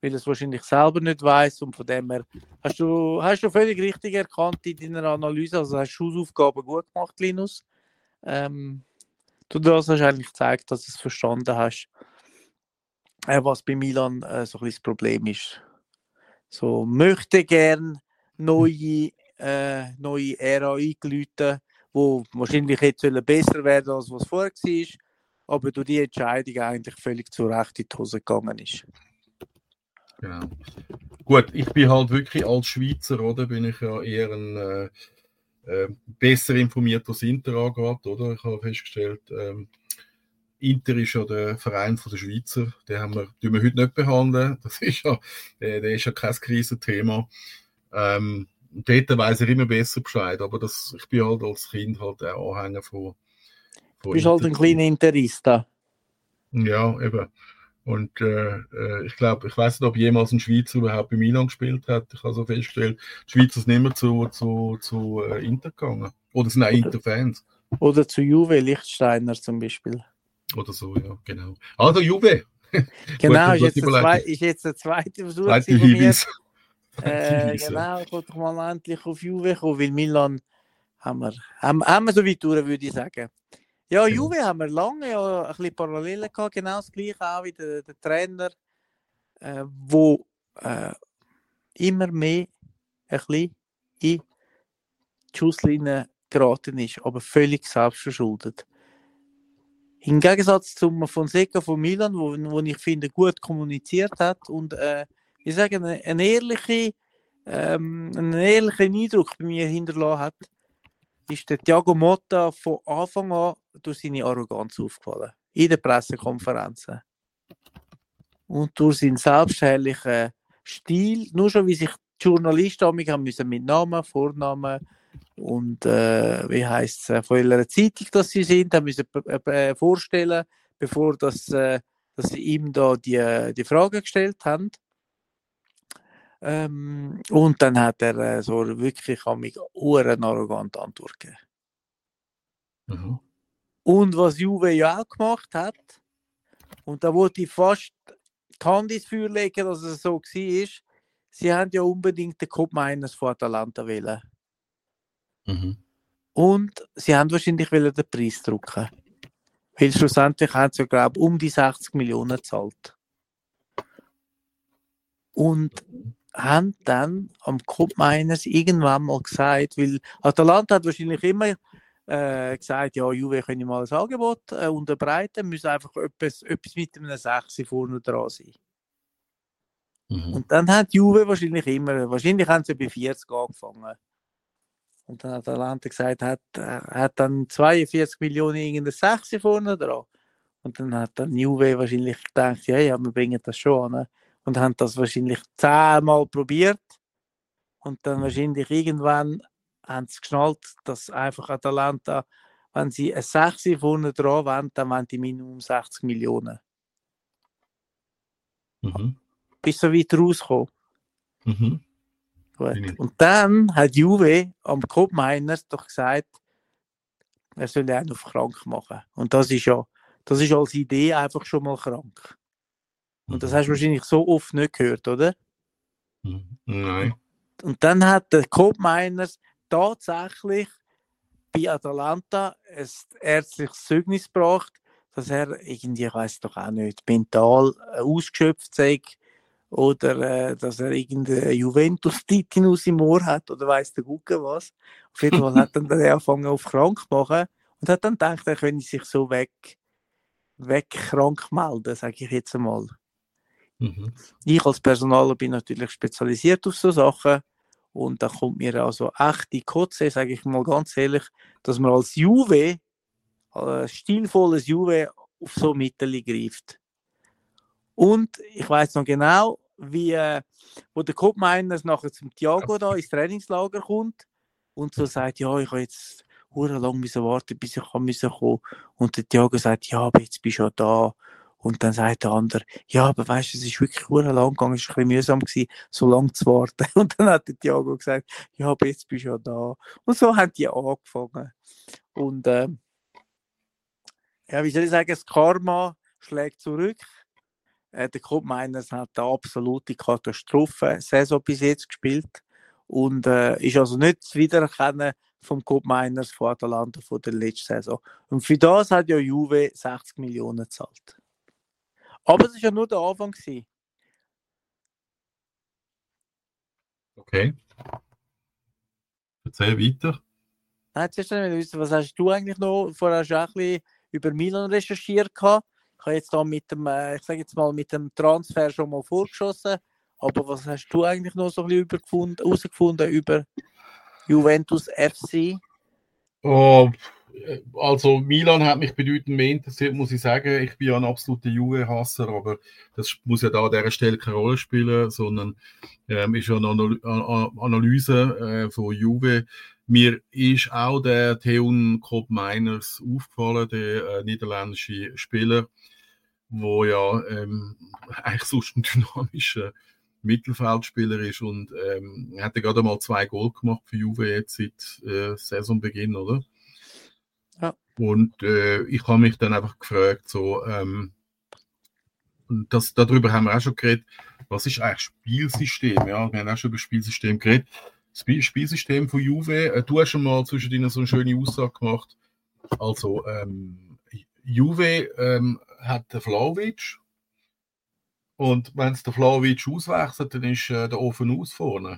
weil er es wahrscheinlich selber nicht weiß und von dem her hast du, hast du völlig richtig erkannt in deiner Analyse, also hast du Hausaufgaben gut gemacht, Linus. Ähm, du das hast eigentlich gezeigt, dass du es verstanden hast, äh, was bei Milan äh, so ein bisschen das Problem ist. So möchte gern neue, äh, neue Ära einläuten, wo wahrscheinlich jetzt sollen besser werden als was vorher war, aber durch die Entscheidung eigentlich völlig zu Recht in die Hose gegangen ist. Genau. Gut, ich bin halt wirklich als Schweizer, oder, bin ich ja eher ein äh, äh, besser informiert, was Inter angeht, oder? Ich habe festgestellt, ähm, Inter ist ja der Verein von der Schweizer, den haben wir, den wir heute nicht behandeln. Das ist ja, der, der ist ja kein Krisenthema. Ähm, dort weiss ich immer besser Bescheid, aber das, ich bin halt als Kind halt auch Anhänger von, von Du bist halt ein kleiner Interista. Ja, eben. Und äh, äh, ich glaube, ich weiß nicht, ob jemals ein Schweizer überhaupt bei Milan gespielt hat. Ich habe so festgestellt, die Schweizer sind immer zu, zu, zu äh, Inter gegangen. Oder sind auch Inter-Fans. Oder zu Juve, Lichtsteiner zum Beispiel. Oder so, ja, genau. Also Juve. Genau, Gut, ist, jetzt das der zwei, überlegt. ist jetzt der zweite Versuch Zweite gewesen von mir. Hinweis. Zweite Äh, Hinweis, ja. genau, ich wollte doch mal endlich auf Juve kommen, weil Milan haben wir, haben, haben wir so weit durch, würde ich sagen. Ja, Genau. Juve haben wir lange ja ein bisschen Parallelen gehabt, genau das gleiche auch wie der, der Trainer, äh, wo äh, immer mehr ein bisschen in die Schusslinie geraten ist, aber völlig selbstverschuldet. Im Gegensatz zum Fonseca von Milan, wo, wo ich finde, gut kommuniziert hat und äh, ich sage, eine, eine ehrliche, ähm, einen ehrlichen Eindruck bei mir hinterlassen hat, ist der Thiago Motta von Anfang an durch seine Arroganz aufgefallen. In den Pressekonferenzen. Und durch seinen selbstherrlichen Stil, nur schon wie sich die Journalisten amig haben müssen mit Namen, Vornamen und äh, wie heisst es, von welcher Zeitung dass sie sind, haben müssen äh, vorstellen, bevor das, äh, dass sie ihm da die, die Frage gestellt haben. Ähm, und dann hat er äh, so wirklich amig eine arrogante Antwort gegeben. Mhm. Und was Juve ja auch gemacht hat, und da wollte ich fast die Hand ins Feuer legen, dass es so war, sie haben ja unbedingt den Cup Miners von Atalanta wählen. Mhm. Und sie haben wahrscheinlich den Preis drücken. Weil schlussendlich haben sie ja, glaube ich, um die sechzig Millionen gezahlt. Und haben dann am Cup Miners irgendwann mal gesagt, weil Atalanta hat wahrscheinlich immer äh, gesagt, ja, Juve können mal ein Angebot äh, unterbreiten, müssen einfach etwas, etwas mit einem sechs vorne dran sein. Mhm. Und dann hat Juve wahrscheinlich immer, wahrscheinlich haben sie bei vierzig angefangen. Und dann hat Atalanta gesagt, hat, äh, hat dann zweiundvierzig Millionen irgendein sechs vorne dran. Und dann hat dann Juve wahrscheinlich gedacht, ja, ja, wir bringen das schon an. Und haben das wahrscheinlich zehnmal probiert. Und dann wahrscheinlich irgendwann haben sie geschnallt, dass einfach Atalanta, wenn sie ein sechs vorne dran wollen, dann wollen die Minimum sechzig Millionen. Mhm. Bis so weit rausgekommen. Mhm. Gut. Bin ich. Und dann hat Juve am Cup Miners doch gesagt, er soll einen auf krank machen. Und das ist ja, das ist als Idee einfach schon mal krank. Und das hast du wahrscheinlich so oft nicht gehört, oder? Mhm. Nein. Und dann hat der Cup Miners tatsächlich bei Atalanta ein ärztliches Zeugnis gebracht, dass er irgendwie, ich weiß doch auch nicht, mental äh, ausgeschöpft sei oder äh, dass er irgendeine Juventus-Titinus im Ohr hat oder weiss der Gucke was. Auf jeden Fall hat dann der angefangen auf krank zu machen und hat dann gedacht, er könne sich so weg, weg krank melden, sage ich jetzt einmal. Mhm. Ich als Personaler bin natürlich spezialisiert auf so Sachen und da kommt mir also echt die Kotze, sage ich mal ganz ehrlich, dass man als Juve, als stilvolles Juve auf so Mittel greift. Und ich weiß noch genau, wie äh, wo der Cup Miners nachher zum Thiago da ins Trainingslager kommt und so sagt, ja, ich habe jetzt hure lang müssen warten, bis ich kann müssen kommen. Und der Thiago sagt, ja, aber jetzt bist du ja da. Und dann sagt der andere, ja, aber weißt du, es ist wirklich hure lang gegangen, es war ein bisschen mühsam gewesen, so lange zu warten. Und dann hat der Thiago gesagt, ja, aber jetzt bist du ja da. Und so haben die angefangen. Und ähm, ja, wie soll ich sagen, das Karma schlägt zurück. Äh, der Koop Miners hat eine absolute Katastrophe-Saison bis jetzt gespielt und äh, ist also nicht zu wiedererkennen vom Koop Miners von Atalanta von der letzten Saison. Und für das hat ja Juve sechzig Millionen gezahlt. Aber es war ja nur der Anfang gewesen. Okay. Erzähl weiter. Nein, zuerst will ich wissen, was hast du eigentlich noch? Vorher hast du auch ein bisschen über Milan recherchiert gehabt. Ich habe jetzt da mit dem, äh, ich sage jetzt mal, mit dem Transfer schon mal vorgeschossen. Aber was hast du eigentlich noch so ein bisschen herausgefunden über Juventus F C? Oh, also Milan hat mich bedeutend mehr interessiert, muss ich sagen. Ich bin ja ein absoluter Juve-Hasser, aber das muss ja da an dieser Stelle keine Rolle spielen, sondern ähm, ist ja eine Analy An Analyse äh, von Juve. Mir ist auch der Theun Koop Miners aufgefallen, der äh, niederländische Spieler, wo ja ähm, eigentlich sonst ein dynamischer Mittelfeldspieler ist und ähm, er hat ja gerade mal zwei Goal gemacht für Juve jetzt seit äh, Saisonbeginn, oder? Ja. Und äh, ich habe mich dann einfach gefragt, so, ähm, und das, darüber haben wir auch schon geredet, was ist eigentlich Spielsystem? Ja, wir haben auch schon über Spielsystem geredet. Das Spielsystem von Juve, äh, du hast schon mal zwischendrin so eine schöne Aussage gemacht. Also, ähm, Juve ähm, hat den Vlahovic und wenn es der Vlahovic auswechselt, dann ist äh, der Ofen aus vorne.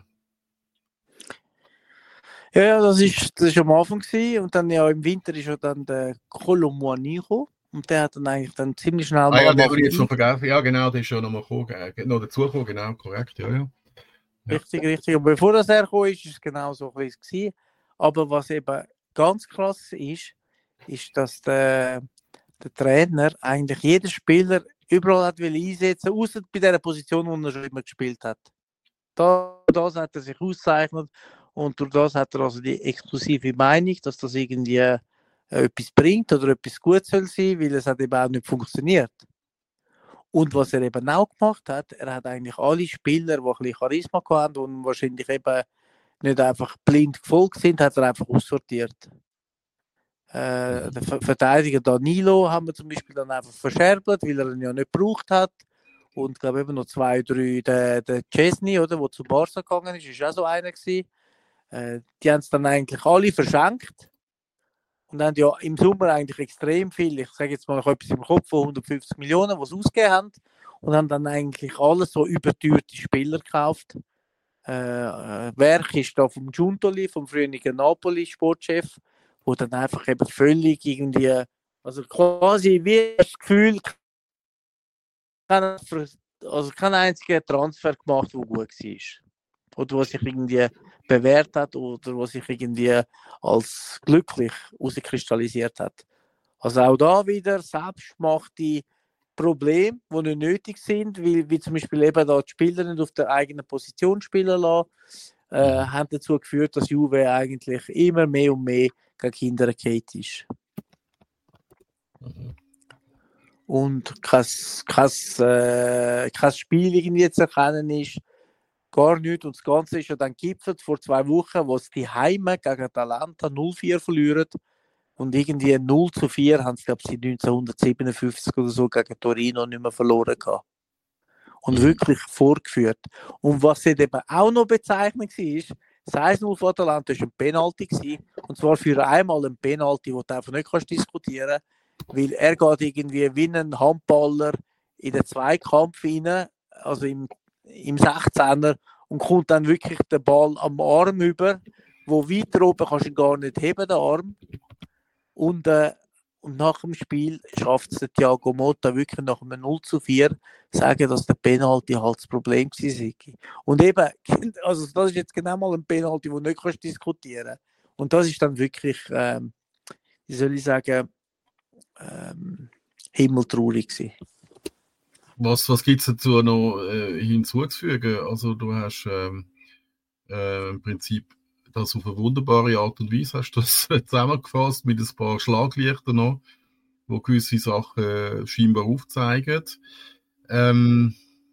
Ja, ja, das ist, das ist am Anfang gewesen. Und dann ja im Winter ist ja dann der Colomuaniro und der hat dann eigentlich dann ziemlich schnell Ah ja, am den habe ich Anfang jetzt schon vergessen. Ja, genau, der ist ja noch mal gekommen, äh, noch dazugekommen, genau, korrekt, ja, ja. Ja. Richtig, richtig. Und bevor das er kam, ist es genau so wie es war. Aber was eben ganz krass ist, ist, dass der, der Trainer eigentlich jeden Spieler überall hat will einsetzen, außer bei der Position, wo er schon immer gespielt hat. Da, das hat er sich ausgezeichnet und durch das hat er also die exklusive Meinung, dass das irgendwie äh, etwas bringt oder etwas gut soll sein, weil es hat eben auch nicht funktioniert. Und was er eben auch gemacht hat, er hat eigentlich alle Spieler, die ein bisschen Charisma hatten und wahrscheinlich eben nicht einfach blind gefolgt sind, hat er einfach aussortiert. Äh, der Ver Verteidiger Danilo haben wir zum Beispiel dann einfach verscherbelt, weil er ihn ja nicht gebraucht hat. Und ich glaube eben noch zwei, drei, der, der Chesney, oder, der zu Barca gegangen ist, ist auch so einer gewesen. Äh, die haben es dann eigentlich alle verschenkt. Und haben ja im Sommer eigentlich extrem viel, ich sage jetzt mal noch etwas im Kopf, von hundertfünfzig Millionen, was sie ausgegeben haben. Und haben dann eigentlich alles so überteuerte Spieler gekauft. Äh, äh, Werk ist da vom Giuntoli, vom früheren Napoli-Sportchef, wo dann einfach eben völlig irgendwie, also quasi wie das Gefühl, also kein einziger Transfer gemacht, der gut war. Oder was sich irgendwie bewährt hat oder was sich irgendwie als glücklich herauskristallisiert hat. Also auch da wieder selbstgemachte Probleme, die nicht nötig sind, wie, wie zum Beispiel eben da die Spieler nicht auf der eigenen Position spielen lassen, äh, haben dazu geführt, dass Juve eigentlich immer mehr und mehr gegen Kinder geht ist. Und kein, kein, äh, kein Spiel irgendwie zu erkennen ist, gar nichts. Und das Ganze ist ja dann gipfelt vor zwei Wochen, wo sie die Heime gegen Atalanta null vier verlieren. Und irgendwie null zu vier haben sie, glaube ich, neunzehnhundertsiebenundfünfzig oder so gegen Torino nicht mehr verloren gehabt. Und wirklich vorgeführt. Und was eben auch noch bezeichnet war, das eins null von Atalanta war ein Penalty gewesen. Und zwar für einmal ein Penalty, den du einfach nicht kannst diskutieren kannst. Weil er geht irgendwie wie ein Handballer in den Zweikampf rein, also im, im sechzehner, und kommt dann wirklich den Ball am Arm über, wo weiter oben kannst du ihn gar nicht heben, den Arm. Und, äh, und nach dem Spiel schafft es der Thiago Motta wirklich nach einem null zu vier sagen, dass der Penalty halt das Problem war. Und eben, also das ist jetzt genau mal ein Penalty, den du nicht kannst diskutieren kannst. Und das ist dann wirklich, ähm, wie soll ich sagen, ähm, himmeltraurig gewesen. Was, was gibt es dazu noch äh, hinzuzufügen? Also du hast ähm, äh, im Prinzip das auf eine wunderbare Art und Weise hast du das zusammengefasst mit ein paar Schlaglichtern noch, wo gewisse Sachen äh, scheinbar aufzeigen. Ähm,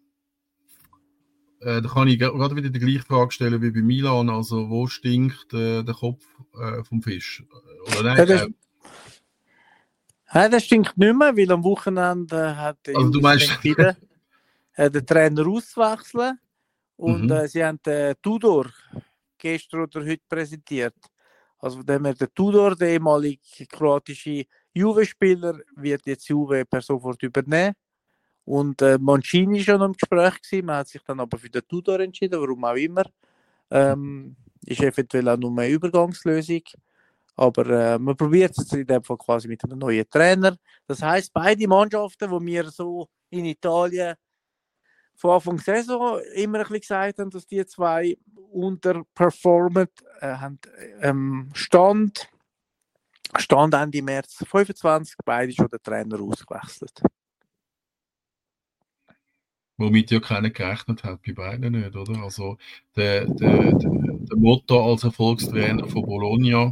äh, da kann ich gerade wieder die gleiche Frage stellen wie bei Milan. Also wo stinkt äh, der Kopf äh, vom Fisch? Oder nein, Ja, das, äh, ja, das stinkt nicht mehr, weil am Wochenende hat der Also du Juve meinst- entschieden. äh, den Trainer auszuwechseln. Und Mhm. äh, sie haben den Tudor gestern oder heute präsentiert. Also von dem her, der Tudor, der ehemalige kroatische Juve-Spieler, wird jetzt Juve per sofort übernehmen. Und äh, Mancini war schon im Gespräch gewesen. Man hat sich dann aber für den Tudor entschieden, warum auch immer. Ähm, ist eventuell auch nur eine Übergangslösung. Aber äh, man probiert es jetzt in dem Fall quasi mit einem neuen Trainer. Das heisst, beide Mannschaften, die wir so in Italien von Anfang der Saison immer ein bisschen gesagt haben, dass die zwei unterperformen, äh, haben ähm, Stand, Stand Ende März fünfundzwanzig, beide schon den Trainer ausgewechselt. Womit ja keiner gerechnet hat, bei beiden nicht, oder? Also der, der, der, der Motta als Erfolgstrainer von Bologna,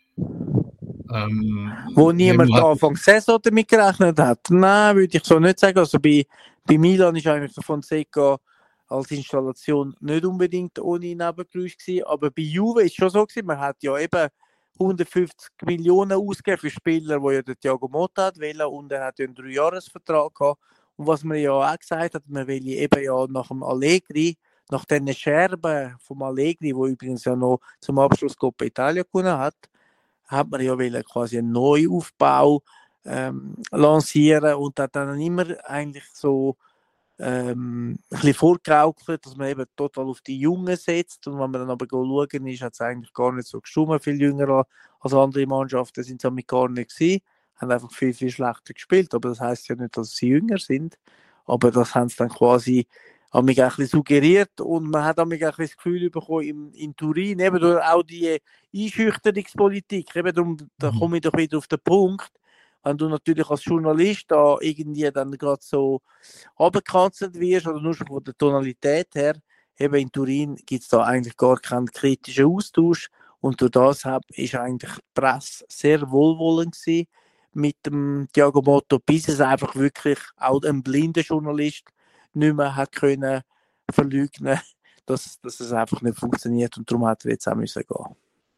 ähm, Wo niemand hat, Anfang der Saison damit gerechnet hat. Nein, würde ich so nicht sagen. Also bei, bei Milan ist eigentlich der Fonseca als Installation nicht unbedingt ohne Nebengeräusch gewesen, aber bei Juve ist es schon so gewesen, man hat ja eben hundertfünfzig Millionen ausgegeben für Spieler, die ja der Thiago Motta hat wollen, und er hat ja einen Dreijahresvertrag gehabt. Und was man ja auch gesagt hat, man will eben ja nach dem Allegri, nach den Scherben vom Allegri, wo übrigens ja noch zum Abschluss Coppa Italia gewonnen hat, hat man ja wollen quasi einen Neuaufbau ähm, lancieren und hat dann immer eigentlich so ähm, ein bisschen vorgegaukelt, dass man eben total auf die Jungen setzt, und wenn man dann aber schauen ist, hat es eigentlich gar nicht so gestummt, viel jünger als andere Mannschaften sind es damit gar nicht gewesen, haben einfach viel, viel schlechter gespielt, aber das heisst ja nicht, dass sie jünger sind, aber das haben sie dann quasi haben mich ein bisschen suggeriert, und man hat auch mich ein bisschen das Gefühl bekommen, in, in Turin, eben durch auch die Einschüchterungspolitik, eben darum, da komme ich doch wieder auf den Punkt, wenn du natürlich als Journalist da irgendwie dann gerade so abgekanzelt wirst, oder nur schon von der Tonalität her, eben in Turin gibt es da eigentlich gar keinen kritischen Austausch, und durch das hab, ist eigentlich die Presse sehr wohlwollend gewesen mit dem Thiago Motta, bis es einfach wirklich auch ein blinder Journalist nicht mehr hat können verleugnen, dass, dass es einfach nicht funktioniert, und darum hat er jetzt auch müssen gehen.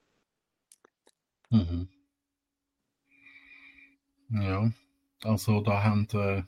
Mhm. Ja, also da haben äh,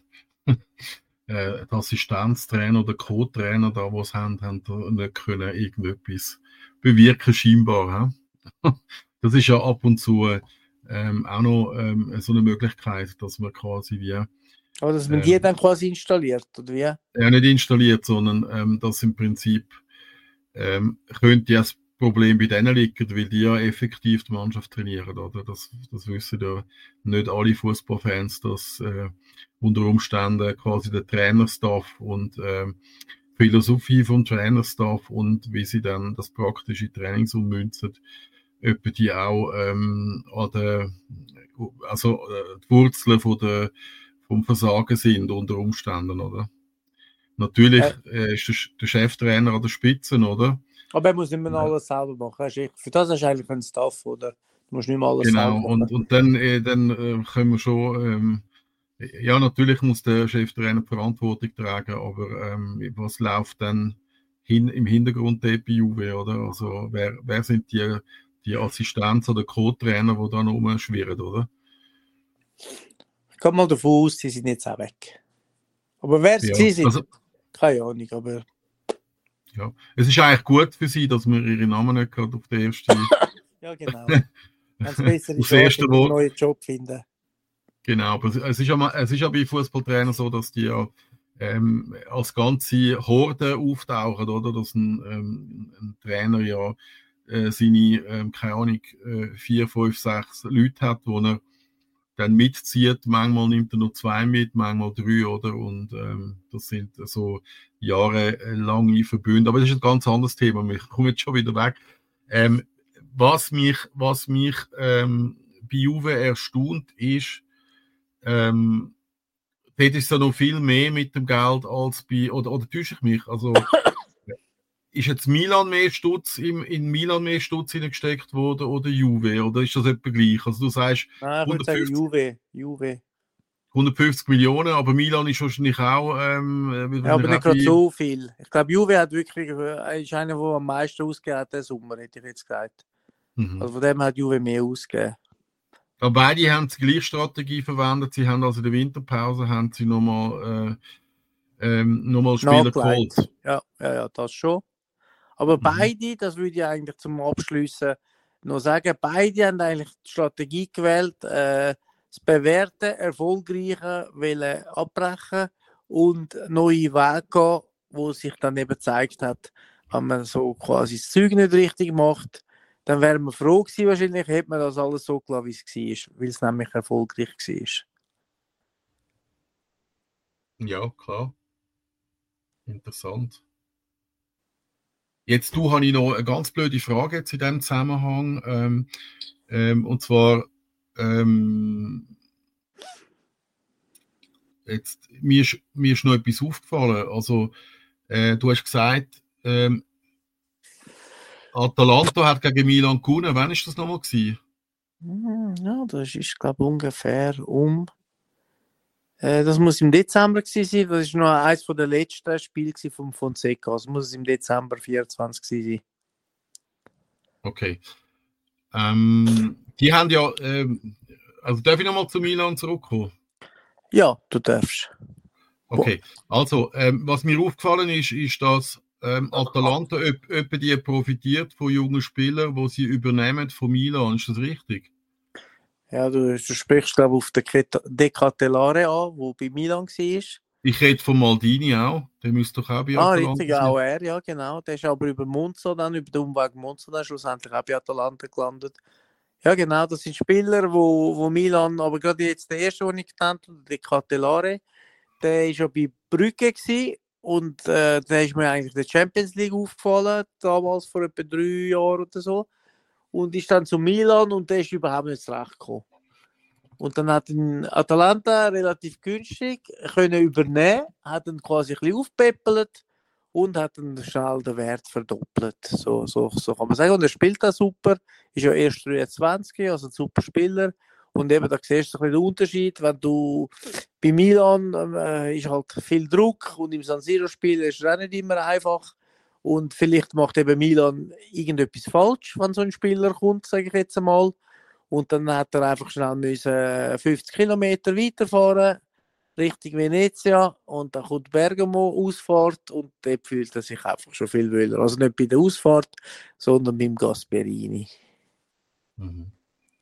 äh, der Assistenztrainer oder Co-Trainer da, die es haben, haben da nicht können irgendetwas bewirken scheinbar. He? Das ist ja ab und zu ähm, auch noch ähm, so eine Möglichkeit, dass man quasi wie Aber dass man ähm, die dann quasi installiert, oder wie? ja, nicht installiert, sondern ähm, dass im Prinzip ähm, könnte ja das Problem bei denen liegen, weil die ja effektiv die Mannschaft trainieren, oder? Das, das wissen ja nicht alle Fußballfans, dass äh, unter Umständen quasi der Trainerstaff und ähm, Philosophie vom Trainerstaff und wie sie dann das praktische Trainings ummünzen, etwa die auch ähm, an der, also äh, die Wurzeln von der, vom Versagen sind unter Umständen, oder? Natürlich Äh, äh, ist der, der Cheftrainer an der Spitze, oder? aber er muss nicht mehr Ja. alles selber machen. Weißt du, für das hast du eigentlich einen Staff, oder? Du musst nicht mehr alles Genau, selber machen. und, und dann, äh, dann äh, können wir schon, ähm, ja, natürlich muss der Cheftrainer die Verantwortung tragen, aber ähm, was läuft dann hin, im Hintergrund bei Juve, oder? Also, wer, wer sind die, die Assistenz- oder Co-Trainer, die da noch rumschwirren, oder? Ich gehe mal davon aus, sie sind jetzt auch weg. Aber wer Ja, sie sind, also, keine Ahnung, aber ja. Es ist eigentlich gut für sie, dass wir ihre Namen nicht gerade auf der ersten, ja, genau. Wenn es bessere das Chance erste, einen wo, neuen Job finden. genau, aber es- es ist ja, mal, es ist ja bei Fußballtrainern so, dass die ja ähm, als ganze Horde auftauchen, oder? Dass ein, ähm, ein Trainer ja äh, seine, ähm, keine Ahnung, äh, vier, fünf, sechs Leute hat, wo er dann mitzieht. Manchmal nimmt er nur zwei mit, manchmal drei, oder? Und ähm, das sind so jahrelange Verbünde. Aber das ist ein ganz anderes Thema. Ich komme jetzt schon wieder weg. Ähm, was mich, was mich ähm, bei Juve erstaunt ist, ähm, dort ist ja noch viel mehr mit dem Geld als bei, oder, oder täusche ich mich? Also, ist jetzt Milan mehr Stutz, im, in Milan mehr Stutz hineingesteckt worden oder Juve? Oder ist das etwa gleich? Also, du sagst Nein, ich würde sagen hundertfünfzig, Juve. Juve. hundertfünfzig Millionen, aber Milan ist wahrscheinlich auch, ähm, äh, Ja, aber nicht auch gerade bei, so viel. Ich glaube, Juve hat wirklich, äh, ist einer, der am meisten ausgegeben hat, den Sommer, hätte ich jetzt gesagt. mhm. Also von dem hat Juve mehr ausgegeben. Aber beide haben die gleiche Strategie verwendet. Sie haben also in der Winterpause haben sie nochmal äh, ähm, nochmal Spieler Nachgelegt. geholt. Ja, ja, ja, das schon. Aber Mhm. beide, das würde ich eigentlich zum Abschließen noch sagen, beide haben eigentlich die Strategie gewählt, äh, das bewährte, erfolgreiche wollen abbrechen und neue Wege gehen, wo sich dann eben gezeigt hat, wenn man so quasi das Zeug nicht richtig macht, dann wäre man froh gewesen, wahrscheinlich hätte man das alles so gelassen, wie es war, weil es nämlich erfolgreich war. Ja, klar. Interessant. Jetzt du habe ich noch eine ganz blöde Frage jetzt in diesem Zusammenhang. Ähm, ähm, und zwar, ähm, jetzt, mir, ist, mir ist noch etwas aufgefallen. Also, äh, du hast gesagt, ähm, Atalanta hat gegen Milan gewonnen. Wann ist das nochmal gewesen? Hm, Ja, das ist, glaube ich, ungefähr um. Äh, das muss im Dezember gewesen sein. Das war noch eines der letzten Spiele von Fonseca. Also muss es im Dezember vierundzwanzig gewesen sein. Okay. Ähm, die haben ja, ähm, also darf ich nochmal zu Milan zurückkommen? Ja, du darfst. Okay, also ähm, was mir aufgefallen ist, ist, dass ähm, Atalanta öp- öppe die profitiert von jungen Spielern, die sie übernehmen von Milan. Ist das richtig? Ja, du, du sprichst, glaube ich, auf den Ket- Decatelare an, der bei Milan war. Ich rede von Maldini auch. Der müsste doch auch bei Ah, Atalanta richtig, sein. auch er, ja, genau. Der ist aber über Monza, dann über den Umweg Monza, dann schlussendlich auch bei Atalanta gelandet. Ja, genau, das sind Spieler, wo, wo Milan, aber gerade jetzt der erste, den ich genannt habe, der Catelare, der war ja bei Brügge gewesen und äh, der ist mir eigentlich in der Champions League aufgefallen, damals vor etwa drei Jahren oder so. Und ist dann zu Milan und der ist überhaupt nicht zurechtgekommen. Und dann hat ihn Atalanta relativ günstig können übernehmen, hat ihn quasi ein bisschen aufgepäppelt und hat dann schnell den Wert verdoppelt. So, so, so kann man sagen. Und er spielt da super, ist ja erst dreiundzwanzig, also ein super Spieler. Und eben, da siehst du ein bisschen den Unterschied, wenn du bei Milan äh, ist halt viel Druck und im San Siro-Spiel ist es auch nicht immer einfach. Und vielleicht macht eben Milan irgendetwas falsch, wenn so ein Spieler kommt, sage ich jetzt einmal. Und dann hat er einfach schnell müssen fünfzig Kilometer weiterfahren, Richtung Venezia. Und dann kommt Bergamo-Ausfahrt und dort fühlt er sich einfach schon viel wohler. Also nicht bei der Ausfahrt, sondern beim Gasperini. Mhm.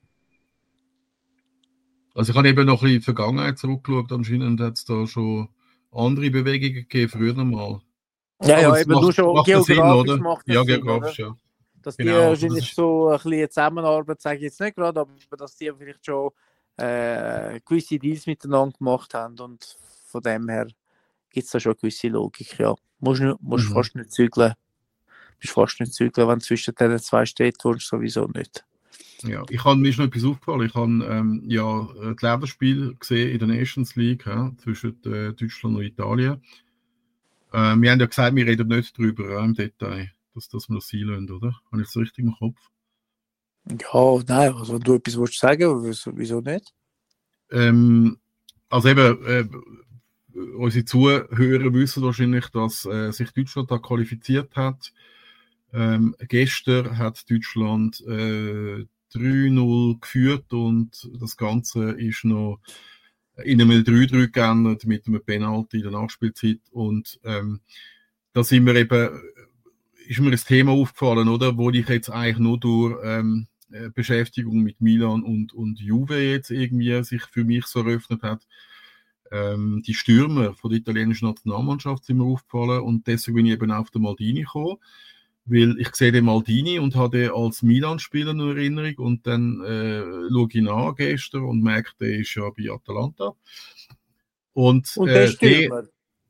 Also ich habe eben noch ein bisschen in die Vergangenheit zurückgeschaut. Anscheinend hat es da schon andere Bewegungen gegeben, früher mal. Ja, Aber ja, das eben nur macht, schon macht ja Sinn, geografisch oder? macht das Ja, Sinn, geografisch, oder? ja. Dass die Genau. Also das wahrscheinlich ist, so ein bisschen Zusammenarbeit, sage ich jetzt nicht gerade, aber dass die vielleicht schon äh, gewisse Deals miteinander gemacht haben und von dem her gibt es da schon eine gewisse Logik, ja. Musst, nicht, musst Mhm. fast nicht zügeln, musst fast nicht zügeln, wenn zwischen den zwei steht, wohnst sowieso nicht. ja. Ich habe, mir ist noch etwas aufgefallen. Ich habe ähm, ja das Länderspiel gesehen in der Nations League, ja, zwischen äh, Deutschland und Italien. Äh, wir haben ja gesagt, wir reden nicht drüber äh, im Detail, dass, dass wir das sein lassen, oder? Habe ich das richtig im Kopf? Ja, nein, also wenn du etwas willst sagen, wieso, wieso nicht? Ähm, also eben, äh, unsere Zuhörer wissen wahrscheinlich, dass äh, sich Deutschland da qualifiziert hat. Ähm, gestern hat Deutschland äh, drei null geführt und das Ganze ist noch in einem drei drei geändert mit einem Penalty in der Nachspielzeit. Und ähm, da sind wir eben, ist mir das Thema aufgefallen, oder? Wo ich jetzt eigentlich nur durch ähm, äh, Beschäftigung mit Milan und, und Juve jetzt irgendwie sich für mich so eröffnet hat. Ähm, die Stürmer von der italienischen Nationalmannschaft sind mir aufgefallen und deswegen bin ich eben auf den Maldini gekommen, weil ich sehe den Maldini und habe den als Milan-Spieler in Erinnerung und dann äh, schaue ich ihn an gestern und merke, der ist ja bei Atalanta. Und, Und der äh, der, Stürmer,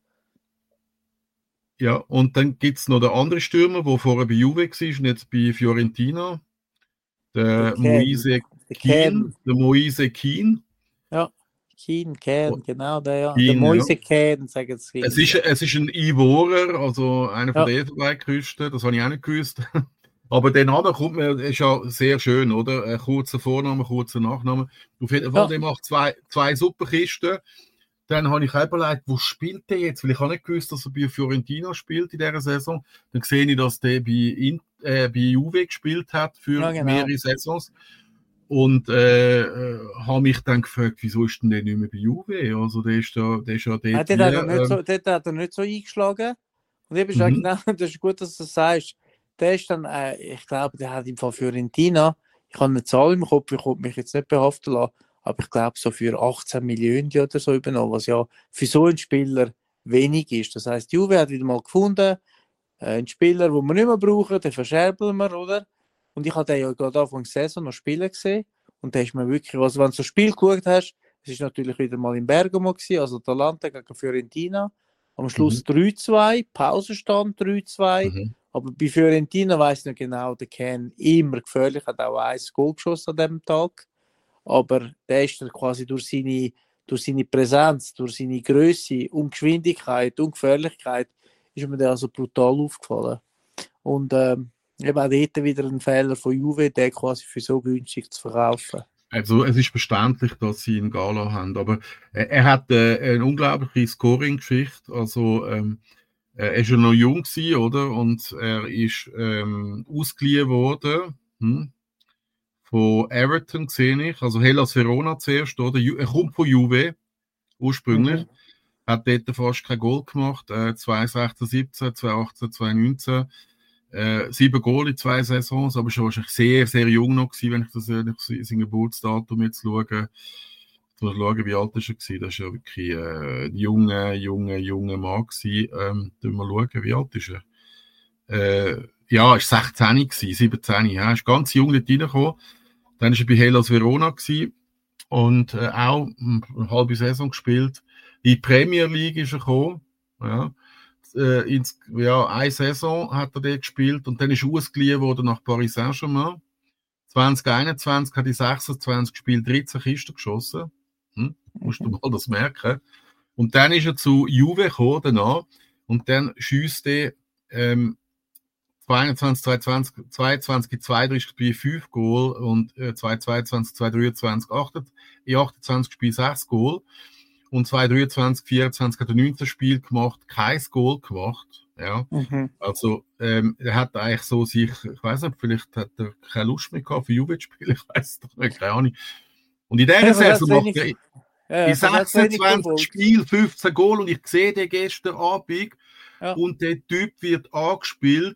ja, und dann gibt es noch den anderen Stürmer, der vorher bei Juve war und jetzt bei Fiorentina, der der Ken, Moise der Kean. Ken, Der Moise Kean. ja, Ken, Ken, genau, der, ja. Der Kean, ja. Moise Ken, sagen sie Es viele, ist, ja. es ist ein Ivorer, also einer von Ja. der Elfenbeinküste, das habe ich auch nicht gewusst. Aber der Name kommt mir, ist ja sehr schön, oder? Ein kurzer Vorname, kurzer Nachname. Auf jeden Fall, Ja. der macht zwei, zwei super Kisten. Dann habe ich auch überlegt, wo spielt der jetzt? Weil ich habe nicht gewusst, dass er bei Fiorentina spielt in dieser Saison. Dann sehe ich, dass der bei, In, äh, bei Juve gespielt hat für Ja, genau. mehrere Saisons. Und äh, äh, habe mich dann gefragt, wieso ist denn der nicht mehr bei Juve? Also der ist ja, der ist ja Ja, dort dort hat er wie, nicht ähm, so, dort hat er nicht so eingeschlagen. Und eben ist auch mhm, genau, das ist gut, dass du das sagst. Der ist dann, äh, ich glaube, der hat im Fall Fiorentina, ich habe eine Zahl im Kopf, ich konnte mich jetzt nicht behaften lassen, aber ich glaube, so für achtzehn Millionen oder so übernommen, was ja für so einen Spieler wenig ist. Das heisst, Juve hat wieder mal gefunden, äh, einen Spieler, den wir nicht mehr brauchen, den verscherbeln wir, oder? Und ich habe den ja gerade Anfang der Saison noch spielen gesehen. Und da ist mir wirklich, also wenn du so ein Spiel geschaut hast, es ist natürlich wieder mal in Bergamo gewesen, also Atalanta gegen Fiorentina. Am Schluss mhm, drei zwei, Pausenstand drei zwei. mhm. Aber bei Fiorentina weiss ich noch genau, der Ken immer gefährlich, hat auch ein Goal geschossen an diesem Tag. Aber der ist dann quasi durch seine, durch seine Präsenz, durch seine Größe und Geschwindigkeit und Gefährlichkeit ist mir der also brutal aufgefallen. Und ähm, eben auch dort wieder ein Fehler von Juve, den quasi für so günstig zu verkaufen. Also es ist verständlich, dass sie einen Gala haben, aber äh, er hat äh, eine unglaubliche Scoring-Geschichte. Also ähm, äh, er ist ja noch jung gewesen, oder? Und er ist ähm, ausgeliehen worden hm, von Everton, sehe ich. Also Hellas Verona zuerst, oder? Ju- Er kommt von Juve ursprünglich, Mhm. hat dort fast kein Goal gemacht. Äh, zwanzig sechzehn siebzehn, zwanzig achtzehn zwanzig neunzehn. Äh, sieben Goal in zwei Saisons, aber schon wahrscheinlich sehr, sehr jung noch gewesen, wenn ich das wenn ich sein Geburtsdatum jetzt schaue. Jetzt muss ich schauen, wie alt ist er gewesen. Das ist ja wirklich äh, ein junger, junger, junger Mann gewesen. Ähm, tun wir schauen, wie alt ist er? Äh, ja, ist sechzehn gewesen, siebzehn, ja, ist ganz jung nicht reingekommen. Dann ist er bei Hellas Verona gewesen und äh, auch eine halbe Saison gespielt. In die Premier League ist er gekommen, ja. Äh, ins, ja, eine Saison hat er dort gespielt und dann ist er ausgeliehen worden nach Paris Saint-Germain. zwanzig einundzwanzig hat er sechsundzwanzig gespielt, dreizehn Kisten geschossen. Hm? Musst du mal das merken. Und dann ist er zu Juve gekommen danach und dann schiesst er ähm, zweiundzwanzig, zweiundzwanzig, zweiundzwanzig, zweiunddreißig Spiele fünf Goal und äh, zweitausendzweiundzwanzig, zweitausenddreiundzwanzig, achtundzwanzig, in achtundzwanzig Spielen sechs Goal. Und zweitausenddreiundzwanzig, vierundzwanzig hat er neunzehn Spiele gemacht, kein Goal gemacht. Ja. Mhm. Also, ähm, er hat eigentlich so sich, ich weiß nicht, vielleicht hat er keine Lust mehr gehabt für Juve zu spielen, ich weiß doch nicht, keine Ahnung. Und in dieser Ja, was hat Saison wenig, macht er ja, in was hat wenig sechsundzwanzig verfolgt? Spielen fünfzehn Goal und ich sehe den gestern Abend Ja. und der Typ wird angespielt.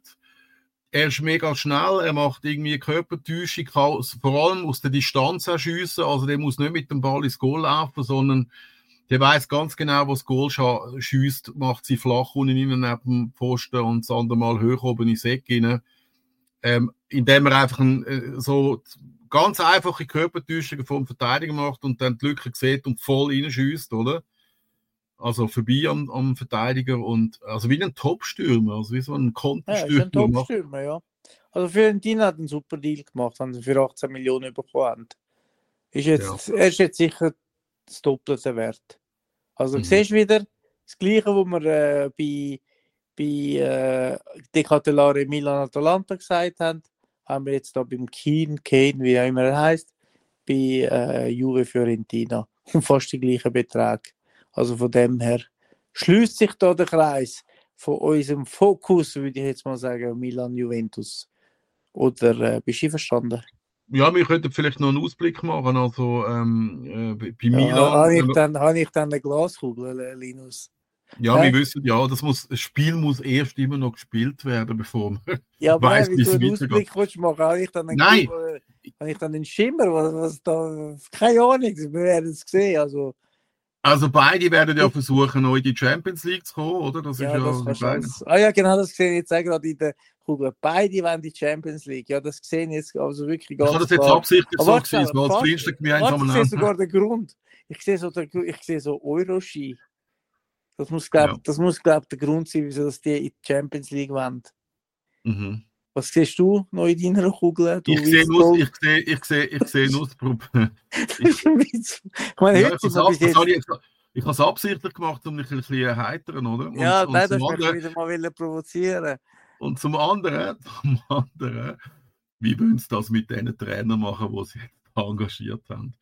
Er ist mega schnell, er macht irgendwie Körpertäuschung, kann vor allem aus der Distanz schiessen, also der muss nicht mit dem Ball ins Goal laufen, sondern der weiß ganz genau, wo das Goal schiesst, macht sie flach unten rein neben dem Pfosten und das andere Mal hoch oben in den Sack rein. Ähm, indem er einfach ein, äh, so ganz einfache Körpertäuschungen vom Verteidiger macht und dann die Lücke sieht und voll reinschießt, oder? Also vorbei am, am Verteidiger und also wie ein Top-Stürmer, also wie so ein Ja, ist ein Konterstürmer. macht- Top-Stürmer, ja. Also Fiorentina hat einen super Deal gemacht, haben sie für achtzehn Millionen bekommen. Ist jetzt, Er ist jetzt sicher das Doppelte wert. Also Mhm. du siehst wieder das Gleiche, was wir äh, bei, bei äh, Decathlare Milan Atalanta gesagt haben, haben wir jetzt da beim Keen, Kane, wie auch immer er heißt, bei äh, Juve Fiorentina. Und fast die gleichen Beträge. Also von dem her schließt sich da der Kreis von unserem Fokus, würde ich jetzt mal sagen, Milan Juventus. Oder äh, bist du verstanden? Ja, wir könnten vielleicht noch einen Ausblick machen, also ähm, äh, bei bei Ja, Milan. habe wenn ich, wir- dann, habe ich dann eine Glaskugel, äh, Linus? Ja, Hä? wir wissen ja, das, muss, das Spiel muss erst immer noch gespielt werden, bevor man Ja, aber weiß, nein, wie wie es du einen weitergeht. Ausblick willst machen, habe ich dann einen, Nein. Kugel, äh, habe ich dann einen Schimmer, was, was da, keine Ahnung, wir werden es sehen, also Also beide werden ja versuchen, noch in die Champions League zu kommen, oder? Das ja, ist das ja kannst du beide. alles. Ah ja, genau, das sehe ich jetzt auch gerade in der Kugel. Beide wollen die Champions League, ja, das sehe ich jetzt also wirklich Ich habe ganz das jetzt klar. absichtlich Aber so warte gesehen, es schnell, war das warte, kleinste warte, gemeinsame ich sehe Nenner. sogar den Grund. Ich sehe so, der, ich sehe so Euroski. Das muss, Ja. glaube das muss, glaub, der Grund sein, wieso dass die in die Champions League wollen. Mhm. Was siehst du noch in deiner Kugel? Du Ich sehe weißt nur, Gold. ich sehe, ich sehe, ich sehe nur das Problem. Das ist ein Witz. Ich meine, Ja, heute ich sind wir habe bis jetzt. es ich habe es absichtlich gemacht, um mich ein bisschen erheitern, oder? Und, Ja, und, nein, zum das möchte ich anderen, wieder mal wollen provozieren. und zum anderen, zum anderen, wie wollen sie das mit den Trainern machen, die sie jetzt engagiert haben?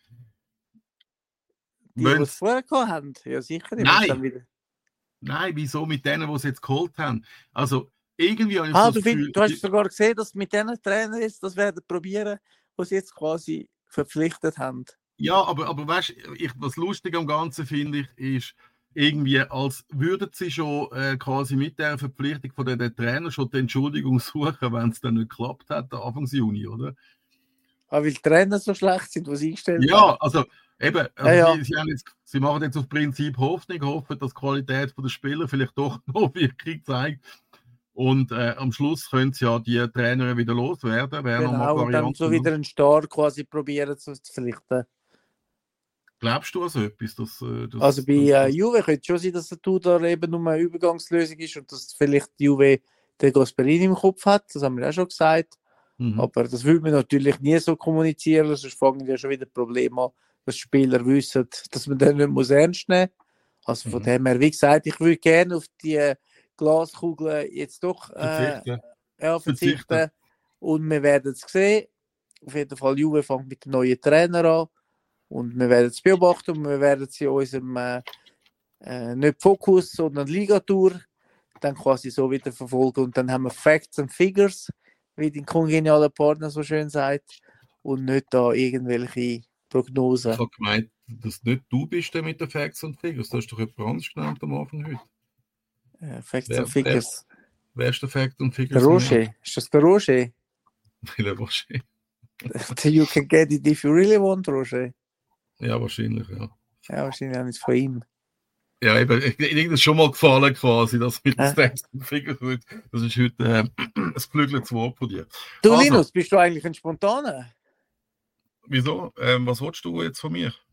Die, die Wollen es vorher gehabt haben. Ja, sicher. Die Nein. müssen dann wieder. Nein, wieso mit denen, die sie jetzt geholt haben? Also, irgendwie habe ich Ah, so du, das Gefühl, find, du hast sogar gesehen, dass mit diesen Trainern jetzt das werden probieren, was jetzt quasi verpflichtet haben. Ja, aber, aber weißt du, was lustig am Ganzen finde ich, ist, irgendwie, als würden sie schon äh, quasi mit der Verpflichtung von den, den Trainer schon die Entschuldigung suchen, wenn es dann nicht geklappt hat, Anfang Juni, oder? Aber weil die Trainer so schlecht sind, was sie eingestellt haben. Ja, also eben, also Ja, ja. Sie, sie, haben jetzt, sie machen jetzt auf Prinzip Hoffnung, hoffen, dass die Qualität der Spieler vielleicht doch noch wirklich zeigt. Und äh, am Schluss können sie ja die Trainer wieder loswerden. Wäre nochmal Genau, und dann so Varianten. wieder einen Star quasi probieren zu verpflichten. Glaubst du also etwas? Dass, äh, dass, Also bei äh, dass, Juve könnte es schon sein, dass der Tudor eben nur eine Übergangslösung ist und dass vielleicht die Juve den Gasperini im Kopf hat. Das haben wir auch schon gesagt. Mhm. Aber das würde man natürlich nie so kommunizieren, sonst fangen ja schon wieder Probleme an, dass Spieler wissen, dass man den nicht muss ernst nehmen muss. Also von Mhm. dem her, wie gesagt, ich würde gerne auf die Glaskugel jetzt doch äh, Verzichten. ja, verzichten. Verzichten. Und wir werden es sehen. Auf jeden Fall, Juve fängt mit dem neuen Trainer an. Und wir werden es beobachten und wir werden es in unserem äh, äh, nicht Fokus, sondern Ligatur dann quasi so wieder verfolgen. Und dann haben wir Facts and Figures, wie dein kongenialer Partner so schön sagt, und nicht da irgendwelche Prognosen. Ich habe gemeint, dass nicht du bist der mit den Facts und Figures. Du hast doch jemand anderes genannt am Anfang heute. Äh, Facts Wer- and Figures. Wer ist der Fact und Der Figures? Roger. Ist das der Roger? Der Roger. You can get it if you really want, Roger. Ja, wahrscheinlich, ja. Ja, wahrscheinlich auch nicht von ihm. Ja, eben, ich, ich, das ist schon mal gefallen quasi, dass mit den Hä? Facts und Figures heute, das ist heute äh, ein geflügeltes Wort von dir. Du, Also. Linus, bist du eigentlich ein Spontaner? Wieso? Ähm, was willst du jetzt von mir?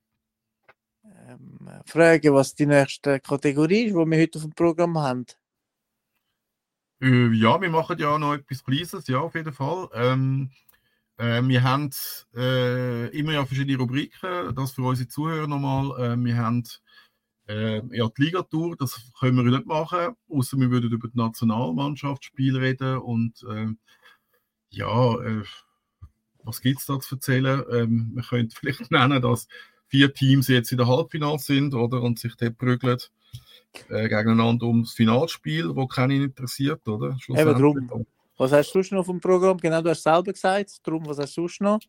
Ähm, fragen, was die nächste Kategorie ist, die wir heute auf dem Programm haben. Äh, ja, wir machen ja noch etwas Kleines, ja, auf jeden Fall. Ähm, äh, wir haben äh, immer ja verschiedene Rubriken, das für unsere Zuhörer nochmal. Äh, wir haben äh, ja die Ligatur, das können wir nicht machen, außer wir würden über die Nationalmannschaftsspiele reden und äh, ja, äh, was gibt es da zu erzählen? Ähm, wir können vielleicht nennen, dass vier Teams jetzt in der Halbfinale sind, oder, und sich dort prügeln äh, gegeneinander ums Finalspiel, wo keinen interessiert, oder? Eben drum. Was hast du sonst noch vom Programm? Genau, du hast es selber gesagt. Darum, was hast du sonst noch?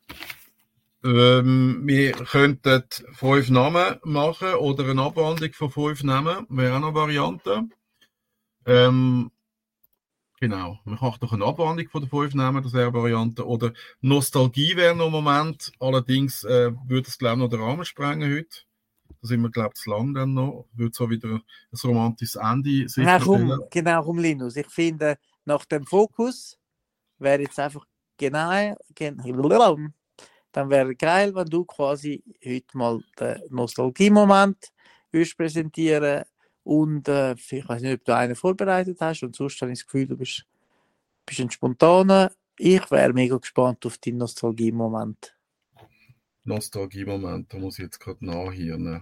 Ähm, wir könnten fünf Namen machen oder eine Abwandlung von fünf Namen, wäre auch noch eine Variante. Ähm, genau, man macht doch eine Abwandlung von den fünf Namen, das wäre eine Variante. Oder Nostalgie wäre noch ein Moment, allerdings äh, würde es, glaube ich, noch den Rahmen sprengen heute. Da sind wir, glaube ich, zu lang dann noch. Würde so wieder ein romantisches Ende Na, sicherstellen. komm, genau, komm, Linus. Ich finde, nach dem Fokus wäre jetzt einfach genau, gen dann wäre geil, wenn du quasi heute mal den Nostalgie-Moment würdest präsentieren und äh, ich weiß nicht, ob du einen vorbereitet hast und sonst habe ich das Gefühl, du bist, bist ein Spontaner. Ich wäre mega gespannt auf deinen Nostalgie-Moment. Nostalgie-Moment, da muss ich jetzt gerade nachhören.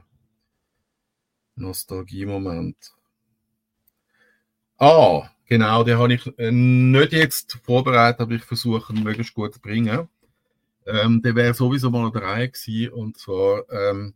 Nostalgie-Moment. Ah, genau, den habe ich äh, nicht jetzt vorbereitet, aber ich versuche ihn möglichst gut zu bringen. Ähm, der wäre sowieso mal an der Reihe gewesen, und zwar ähm,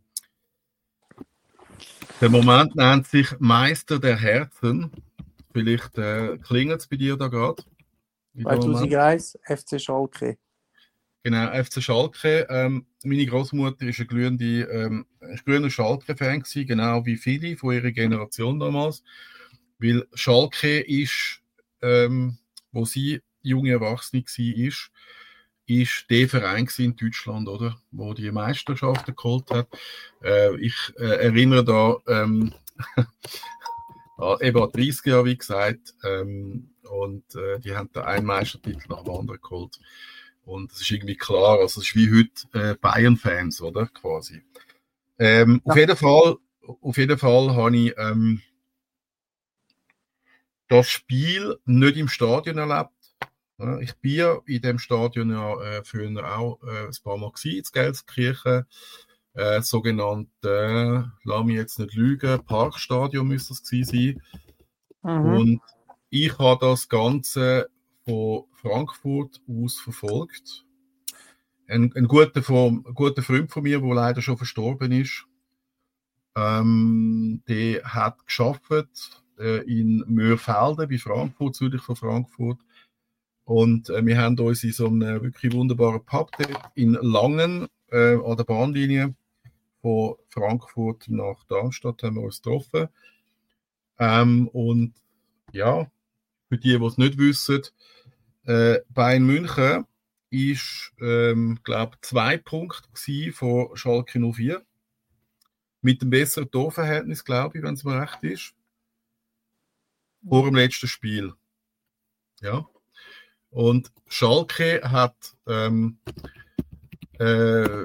der Moment nennt sich Meister der Herzen. Vielleicht äh, klingelt es bei dir da gerade. in dem Moment. zweitausendeins, F C Schalke. Genau, F C Schalke. Ähm, meine Großmutter ist eine glühende, ähm, ein glühender Schalke-Fan gewesen, genau wie viele von ihrer Generation damals. Weil Schalke ist, ähm, wo sie junge Erwachsene war, ist, ist der Verein in Deutschland, oder, wo die Meisterschaften geholt hat. Äh, ich äh, erinnere da ähm, an, eben an dreißig Jahre, wie gesagt, ähm, und äh, die haben da einen Meistertitel nach dem anderen geholt. Und es ist irgendwie klar, also es ist wie heute äh, Bayern-Fans, oder, quasi. Ähm, Ja. Auf jeden Fall, auf jeden Fall habe ich ähm, das Spiel nicht im Stadion erlebt. Ja, ich bin ja in dem Stadion ja äh, früher auch äh, ein paar Mal gewesen, in Gelsenkirchen. Äh, sogenannte, lass mich jetzt nicht lügen, Parkstadion müsste das gewesen sein. Mhm. Und ich habe das Ganze von Frankfurt aus verfolgt. Ein, ein, guter, von, ein guter Freund von mir, der leider schon verstorben ist, ähm, der hat gearbeitet äh, in Mörfelden bei Frankfurt, südlich von Frankfurt. Und äh, wir haben uns in so einem wirklich wunderbaren Pub dort in Langen äh, an der Bahnlinie von Frankfurt nach Darmstadt haben wir uns getroffen. Ähm, und ja, für die, die es nicht wissen, äh, Bayern München ist, ähm, glaube ich, zwei Punkte gewesen von Schalke null vier. Mit dem besseren Torverhältnis, glaube ich, wenn es mir recht ist. Vor dem letzten Spiel. Ja. Und Schalke hat ähm, äh,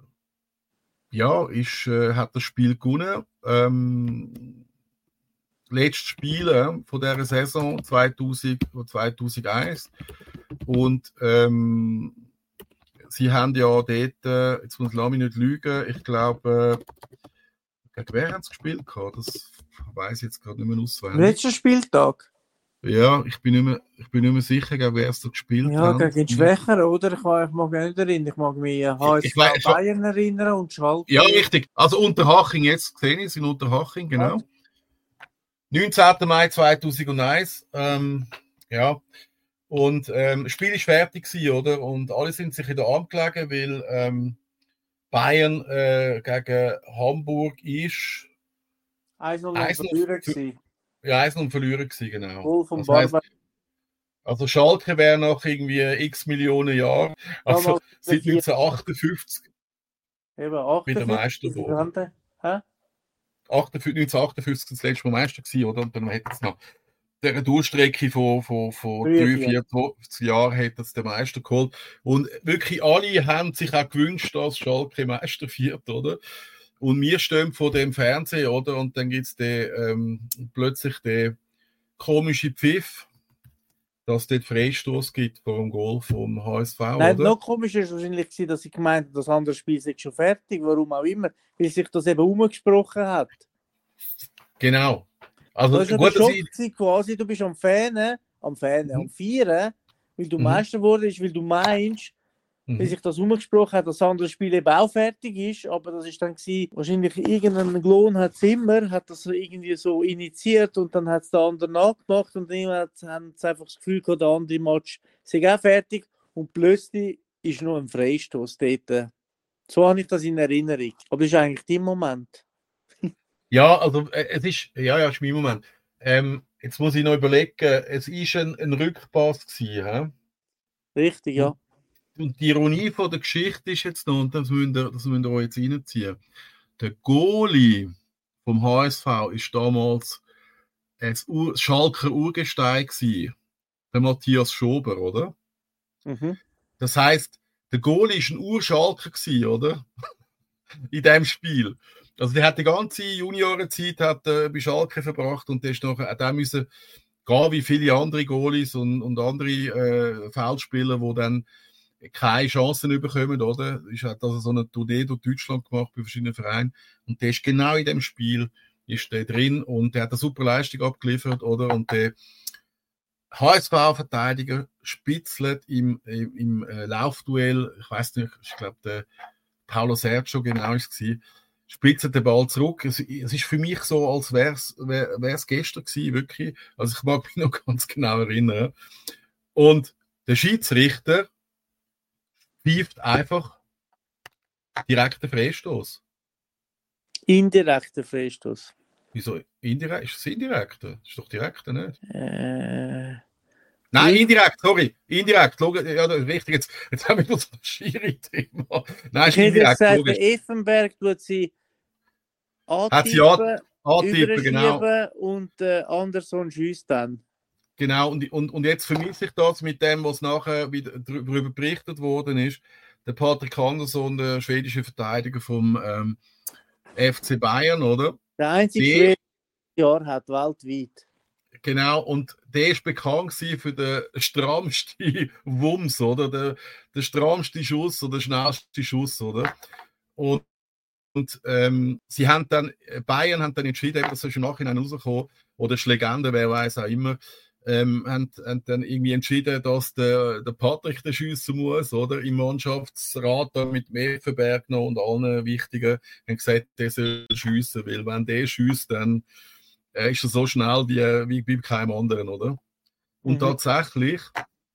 ja, ist, äh, hat das Spiel gewonnen. Ähm, letztes Spiel äh, von dieser Saison zweitausend, zweitausendeins. Und ähm, sie haben ja dort, äh, jetzt muss ich mich nicht lügen, ich glaube, äh, gegen wer haben sie gespielt? Das weiß ich jetzt gerade nicht mehr auswendig. Letzter Spieltag. Ja, ich bin nicht mehr, ich bin nicht mehr sicher, gegen wer sie gespielt Ja, haben. gegen den Schwächeren, oder? Ich, mag- ich mag mich nicht erinnern. Ich mag mich an H S Ich V weiß- ich- Bayern erinnern und Schalke. Ja, richtig. Also Unterhaching, jetzt gesehen ich, in Unterhaching, genau. neunzehnten Mai zweitausendeins. Ähm, ja. Und ähm, das Spiel ist fertig gewesen, oder? Und alle sind sich in den Arm gelegen, weil ähm, Bayern äh, gegen Hamburg ist eins null eins null verloren für- gewesen. ja, eins null verloren gewesen, genau. Goal vom Das heisst, Barber. also Schalke wäre nach irgendwie x Millionen Jahren, also Damals seit vier- neunzehnhundertachtundfünfzig Eben wieder achtundfünfzig. Meister geworden. Hä? neunzehnhundertachtundfünfzig das letzte Mal Meister gewesen, oder? Und dann hätte es noch der Durchstrecke von, von, von Drei, drei, vier. vierzig Jahren hat es der Meister geholt. Und wirklich alle haben sich auch gewünscht, dass Schalke Meister wird, oder? Und wir stehen vor dem Fernsehen, oder? Und dann gibt es ähm, plötzlich den komischen Pfiff, dass es dort Freistoß gibt vor dem Goal vom H S V, Nein, oder? noch komischer ist wahrscheinlich, gewesen, dass ich gemeint habe, das andere Spiel ist schon fertig. Warum auch immer. Weil sich das eben umgesprochen hat. Genau. Also Das war ja gut, der dass Schock ich, gewesen, quasi, du bist am Fähnen, am Fähnen, Mhm. am Vieren, weil du Mhm. Meister wurdest, weil du meinst, wie mhm. sich das umgesprochen hat, dass das andere Spiel eben auch fertig ist, aber das ist dann gewesen, wahrscheinlich irgendein Klon hat Zimmer, hat das so irgendwie so initiiert und dann hat es der andere nachgemacht und dann hat, haben sie einfach das Gefühl gehabt, der andere Match sei auch fertig und plötzlich ist noch ein Freistoß dort. So habe ich das in Erinnerung. Aber das ist eigentlich dein Moment. Ja, also äh, es ist, ja, ja, ist mein Moment. Ähm, jetzt muss ich noch überlegen, es ist ein, ein Rückpass gewesen, hä? Richtig, ja. Und die Ironie von der Geschichte ist jetzt noch, und das müsst ihr, das müsst ihr euch jetzt reinziehen. Der Goalie vom H S V ist damals ein Ur Schalker Urgestein gewesen, der Matthias Schober, oder? Mhm. Das heisst, der Goalie ist ein Urschalker gewesen, oder? In diesem Spiel. Also der hat die ganze Juniorenzeit hat, äh, bei Schalke verbracht und der ist nachher auch müssen gehen wie viele andere Goalies und, und andere äh, Feldspieler, die dann keine Chancen bekommen, oder? Ich hat also so eine Tournee durch Deutschland gemacht bei verschiedenen Vereinen und der ist genau in dem Spiel ist der drin und der hat eine super Leistung abgeliefert, oder? Und der H S V-Verteidiger spitzelt im, im, im äh, Laufduell, ich weiß nicht, ich glaube der Paulo Sergio genau ist es gewesen, spitzelt den Ball zurück. Es, es ist für mich so, als wäre es wär, gestern gewesen, wirklich. Also ich mag mich noch ganz genau erinnern. Und der Schiedsrichter pfeift einfach direkt den Freistoß. Indirekter Freistoß. Wieso indirekt? Ist es indirekter? Das ist doch direkter, nicht? Äh, Nein, Ich- indirekt, sorry. Indirekt. Log- Ja, das ist richtig. Jetzt, jetzt haben wir noch so ein Schiri-Thema. Nein, ist ich hätte indirekt, jetzt gesagt, logisch. der Effenberg tut sie Hat sie antippen, Antippen, genau. überschieben und äh, Anderson schießt dann. Genau, und, und, und jetzt vermisse ich das mit dem, was nachher wieder drü- darüber berichtet worden ist. Der Patrick Andersson, der schwedische Verteidiger vom ähm, F C Bayern, oder? Der einzige Die- Schwede, der Jahr hat weltweit. Genau, und der ist bekannt gewesen für den strammsten Wumms, oder? Der, der strammste Schuss oder der schnellste Schuss, oder? Und, und ähm, sie haben dann, Bayern haben dann entschieden, das ist im Nachhinein rausgekommen, oder ist Legende, wer weiß auch immer, ähm, haben, haben dann irgendwie entschieden, dass der, der Patrick den schiessen muss, oder? Im Mannschaftsrat da mit dem Effenberg noch und allen Wichtigen haben gesagt, der soll schiessen, weil wenn der schiesst, dann äh, ist er so schnell wie, wie bei keinem anderen, oder? Und Mhm. tatsächlich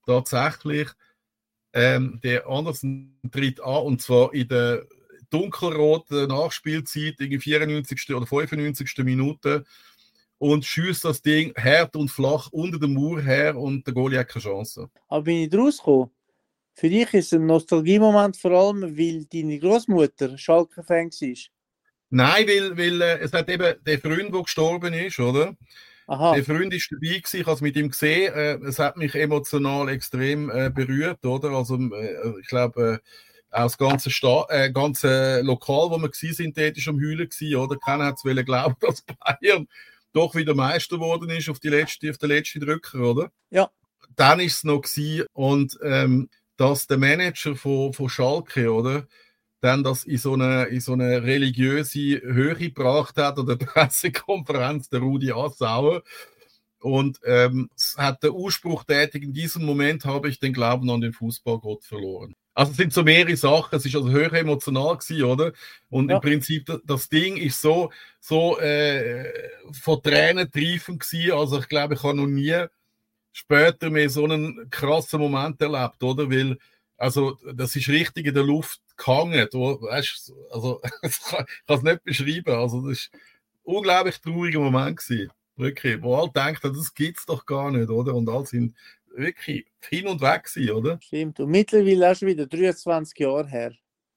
tatsächlich, ähm, der Andersen tritt an, und zwar in der dunkelroten Nachspielzeit, in vierundneunzigsten oder fünfundneunzigsten Minute, und schießt das Ding hart und flach unter den Mauer her und der Goalie hat keine Chance. Aber bin ich rausgekommen? Für dich ist es ein Nostalgiemoment, vor allem, weil deine Großmutter Schalke-Fan war. Nein, weil, weil äh, es hat eben der Freund, der gestorben ist, oder? Aha, Der Freund ist dabei gewesen, ich habe es mit ihm gesehen. Äh, es hat mich emotional extrem äh, berührt, oder? Also äh, ich glaube, äh, auch das ganze, Sta äh, ganze Lokal, wo wir gewesen sind, dort ist am Heulen gewesen, oder? Keiner hat es glauben, dass Bayern doch wieder Meister geworden ist auf die letzte, auf den letzten Drücker, oder? ja. Dann ist es noch gewesen, und ähm, dass der Manager von, von Schalke, oder? Dann das in so eine, in so eine religiöse Höhe gebracht hat, oder Pressekonferenz, der Rudi Assauer. Und ähm, es hat der Ausspruch tätig, in diesem Moment habe ich den Glauben an den Fußballgott verloren. Also es sind so mehrere Sachen, es ist also höher emotional gewesen, oder? Und Ja. im Prinzip, das, das Ding ist so, so äh, von Tränen triefend gewesen, also ich glaube, ich habe noch nie später mehr so einen krassen Moment erlebt, oder? Weil, also, das ist richtig in der Luft gehangen, du, weißt, also, ich kann es nicht beschreiben, also, das ist ein unglaublich trauriger Moment gewesen, wirklich, wo alle denken, das gibt's doch gar nicht, oder? Und alle sind wirklich hin und weg gewesen, oder? Stimmt. Und mittlerweile auch schon wieder dreiundzwanzig Jahre her.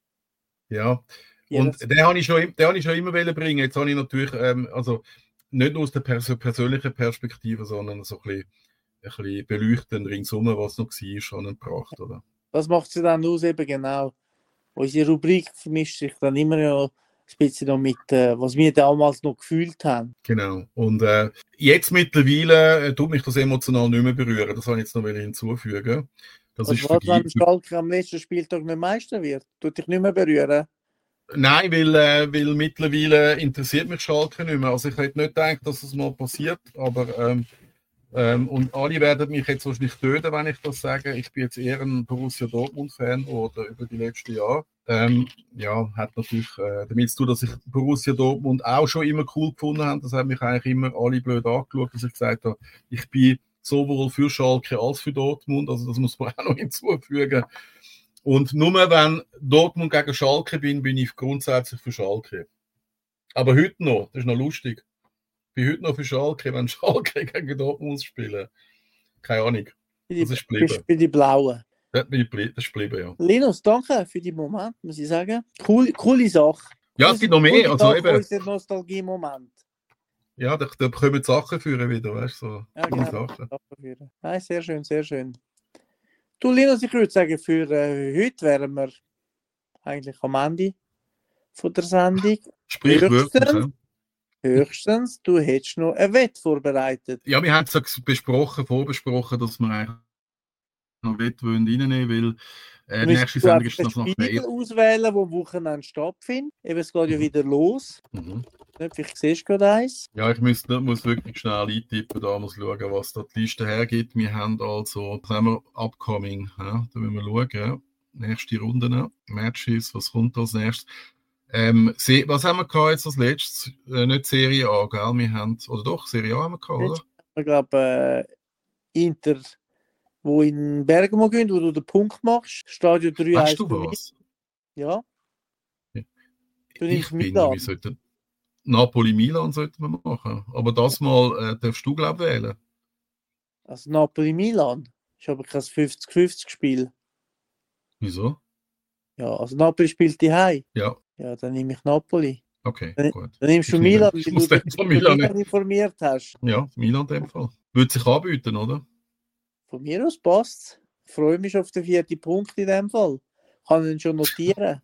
Ja. Ja, Und das- den habe ich schon, den habe ich schon immer wollen bringen. Jetzt habe ich natürlich, ähm, also, nicht nur aus der pers persönlichen Perspektive, sondern so ein bisschen, ein bisschen beleuchtend ringsum, was noch war, schon gebracht, oder? Was macht sie dann aus eben genau? Unsere Rubrik vermischt sich dann immer noch ein bisschen noch mit, äh, was wir damals noch gefühlt haben. Genau. Und äh, jetzt mittlerweile äh, tut mich das emotional nicht mehr berühren. Das habe ich jetzt noch hinzufügen. Das Was ist war, wenn vergeben. Schalke am letzten Spieltag nicht Meister wird? Tut dich nicht mehr berühren? Nein, weil, äh, weil mittlerweile interessiert mich Schalke nicht mehr. Also ich hätte nicht gedacht, dass es mal passiert, aber ähm, ähm, und alle werden mich jetzt wahrscheinlich töten, wenn ich das sage. Ich bin jetzt eher ein Borussia Dortmund-Fan geworden über die letzten Jahre. Ähm, ja, hat natürlich äh, damit zu tun, dass ich Borussia Dortmund auch schon immer cool gefunden habe. Das haben mich eigentlich immer alle blöd angeschaut, dass ich gesagt habe, ich bin sowohl für Schalke als für Dortmund. Also das muss man auch noch hinzufügen. Und nur wenn Dortmund gegen Schalke bin, bin ich grundsätzlich für Schalke. Aber heute noch, das ist noch lustig. Ich bin heute noch für Schalke, wenn Schalke gegen Dortmund muss spielen. Keine Ahnung. Für die, Das ist geblieben. bist für die Blauen. Das bin ich geblieben, das ist geblieben, ja. Linus, danke für den Moment, muss ich sagen. Cool, coole Sache. Ja, es gibt noch mehr. Also eben, Unser Nostalgie-Moment. ja, da, da kommen Sachen führen wieder, weißt du? So. Ja, coole genau. Sachen. Nein, sehr schön, sehr schön. Du, Linus, ich würde sagen, für äh, heute wären wir eigentlich am Ende von der Sendung. Sprichwörtlich. Höchstens, Ja. höchstens, du hättest noch ein Wett vorbereitet. Ja, wir haben es besprochen, vorbesprochen, dass wir eigentlich noch Wett reinnehmen wollen, weil äh, die nächste Sendung ist noch nach Spiel Mail. auswählen, wo am Wochenende stattfindet. Eben, es geht ja Mhm. wieder los. Mhm. Nicht, vielleicht siehst du gerade eins. Ja, ich muss, muss wirklich schnell eintippen, da muss schauen, was da die Liste hergibt. Wir haben also, was haben wir, Upcoming, ja? Da müssen wir schauen, ja. Nächste Runde, Matches, was kommt als nächstes? Ähm, Se was haben wir gehabt jetzt als letztes? Äh, nicht Serie A, gell? Wir haben, oder doch, Serie A haben wir gehabt, oder? Ich glaube, äh, Inter, wo in Bergamo gehen, wo du den Punkt machst. Stadion drei eins Weißt du für mich. was? Ja. Du Ich nimmst bin, Milan. wir sollten Napoli-Milan sollten wir machen. Aber das mal äh, darfst du, glaube ich, wählen. Also Napoli-Milan. Ist aber kein fünfzig fünfzig Spiel. Wieso? Ja, also Napoli spielt die Hei. Ja, Ja, dann nehme ich Napoli. okay, Dann- gut. Dann nimmst du Ich nehme- Milan, ich weil muss du den dich von über Milan Milan nehmen. informiert hast. Ja, Milan in dem Fall. Würde sich anbieten, oder? Von mir aus passt. Ich freue mich auf den vierten Punkt in dem Fall. Kann ihn schon notieren.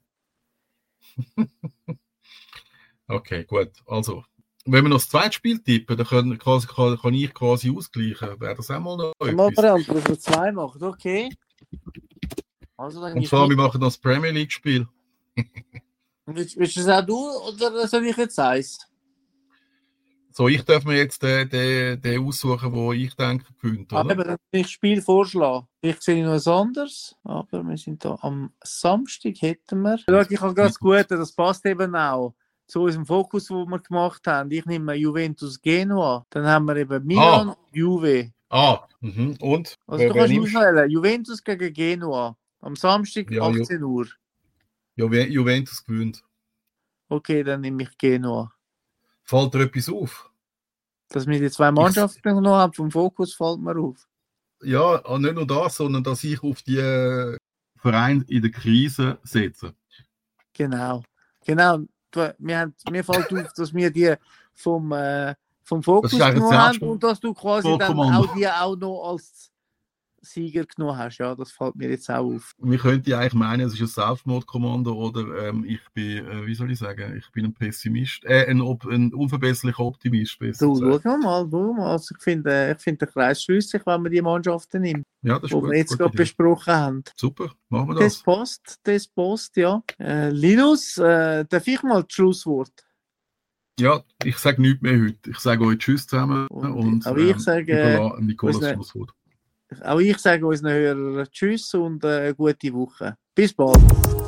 Okay, gut. Also, wenn wir noch das zweite Spiel tippen, dann kann, quasi, kann, kann ich quasi ausgleichen. Wäre das auch mal noch Mal etwas? Variante, dass wir zwei machen, okay? Also dann Und ist zwar, nicht- wir machen noch das Premier League-Spiel. Willst, willst du das auch du oder soll ich jetzt eins? So, ich darf mir jetzt den, den, den aussuchen, wo ich denke, gewinnt, Ah, oder? eben, dann kann ich das Spiel vorschlagen. Ich sehe noch was anderes, aber wir sind da am Samstag hätten wir. Schau, ich habe ganz gut, das passt eben auch zu unserem Fokus, den wir gemacht haben. Ich nehme Juventus Genua, dann haben wir eben Milan, Ah. Juve. Ah, mhm. Und? Also Wer- du wer kannst nimmst? auswählen, Juventus gegen Genua. Am Samstag Ja, Ju- achtzehn Uhr. Juve- Juventus gewinnt. Okay, dann nehme ich Genua. Fällt dir etwas auf? Dass wir die zwei Mannschaften noch haben, vom Fokus fällt mir auf. Ja, ah, nicht nur das, sondern dass ich auf die äh, Vereine in der Krise setze. Genau. Genau. Du, mir, haben, mir fällt auf, dass wir die vom, äh, vom Fokus Das ist eigentlich genommen haben Selbstmord- und dass du quasi dann Vollkommando. auch die auch noch als Sieger genommen hast. Ja, das fällt mir jetzt auch auf. Wir könnten ja eigentlich meinen, es ist ein Selbstmordkommando oder ähm, ich bin, äh, wie soll ich sagen, ich bin ein Pessimist, äh, ein, Op- ein unverbesserlicher Optimist. Besser Du, gesagt. schau mal, schau mal. Also ich finde, ich finde den Kreis schließt sich, wenn man die Mannschaften nimmt, Ja, das ist die gut. wir jetzt gute gerade Idee. besprochen haben. Super, machen wir Das das. passt, das passt, ja. Äh, Linus, äh, darf ich mal das Schlusswort? Ja, ich sage nichts mehr heute. Ich sage euch Tschüss zusammen Und und, auch ich ähm, sage, überlasse Nikolas unsere- Schlusswort. Auch ich sage unseren Hörern Tschüss und äh, eine gute Woche. Bis bald.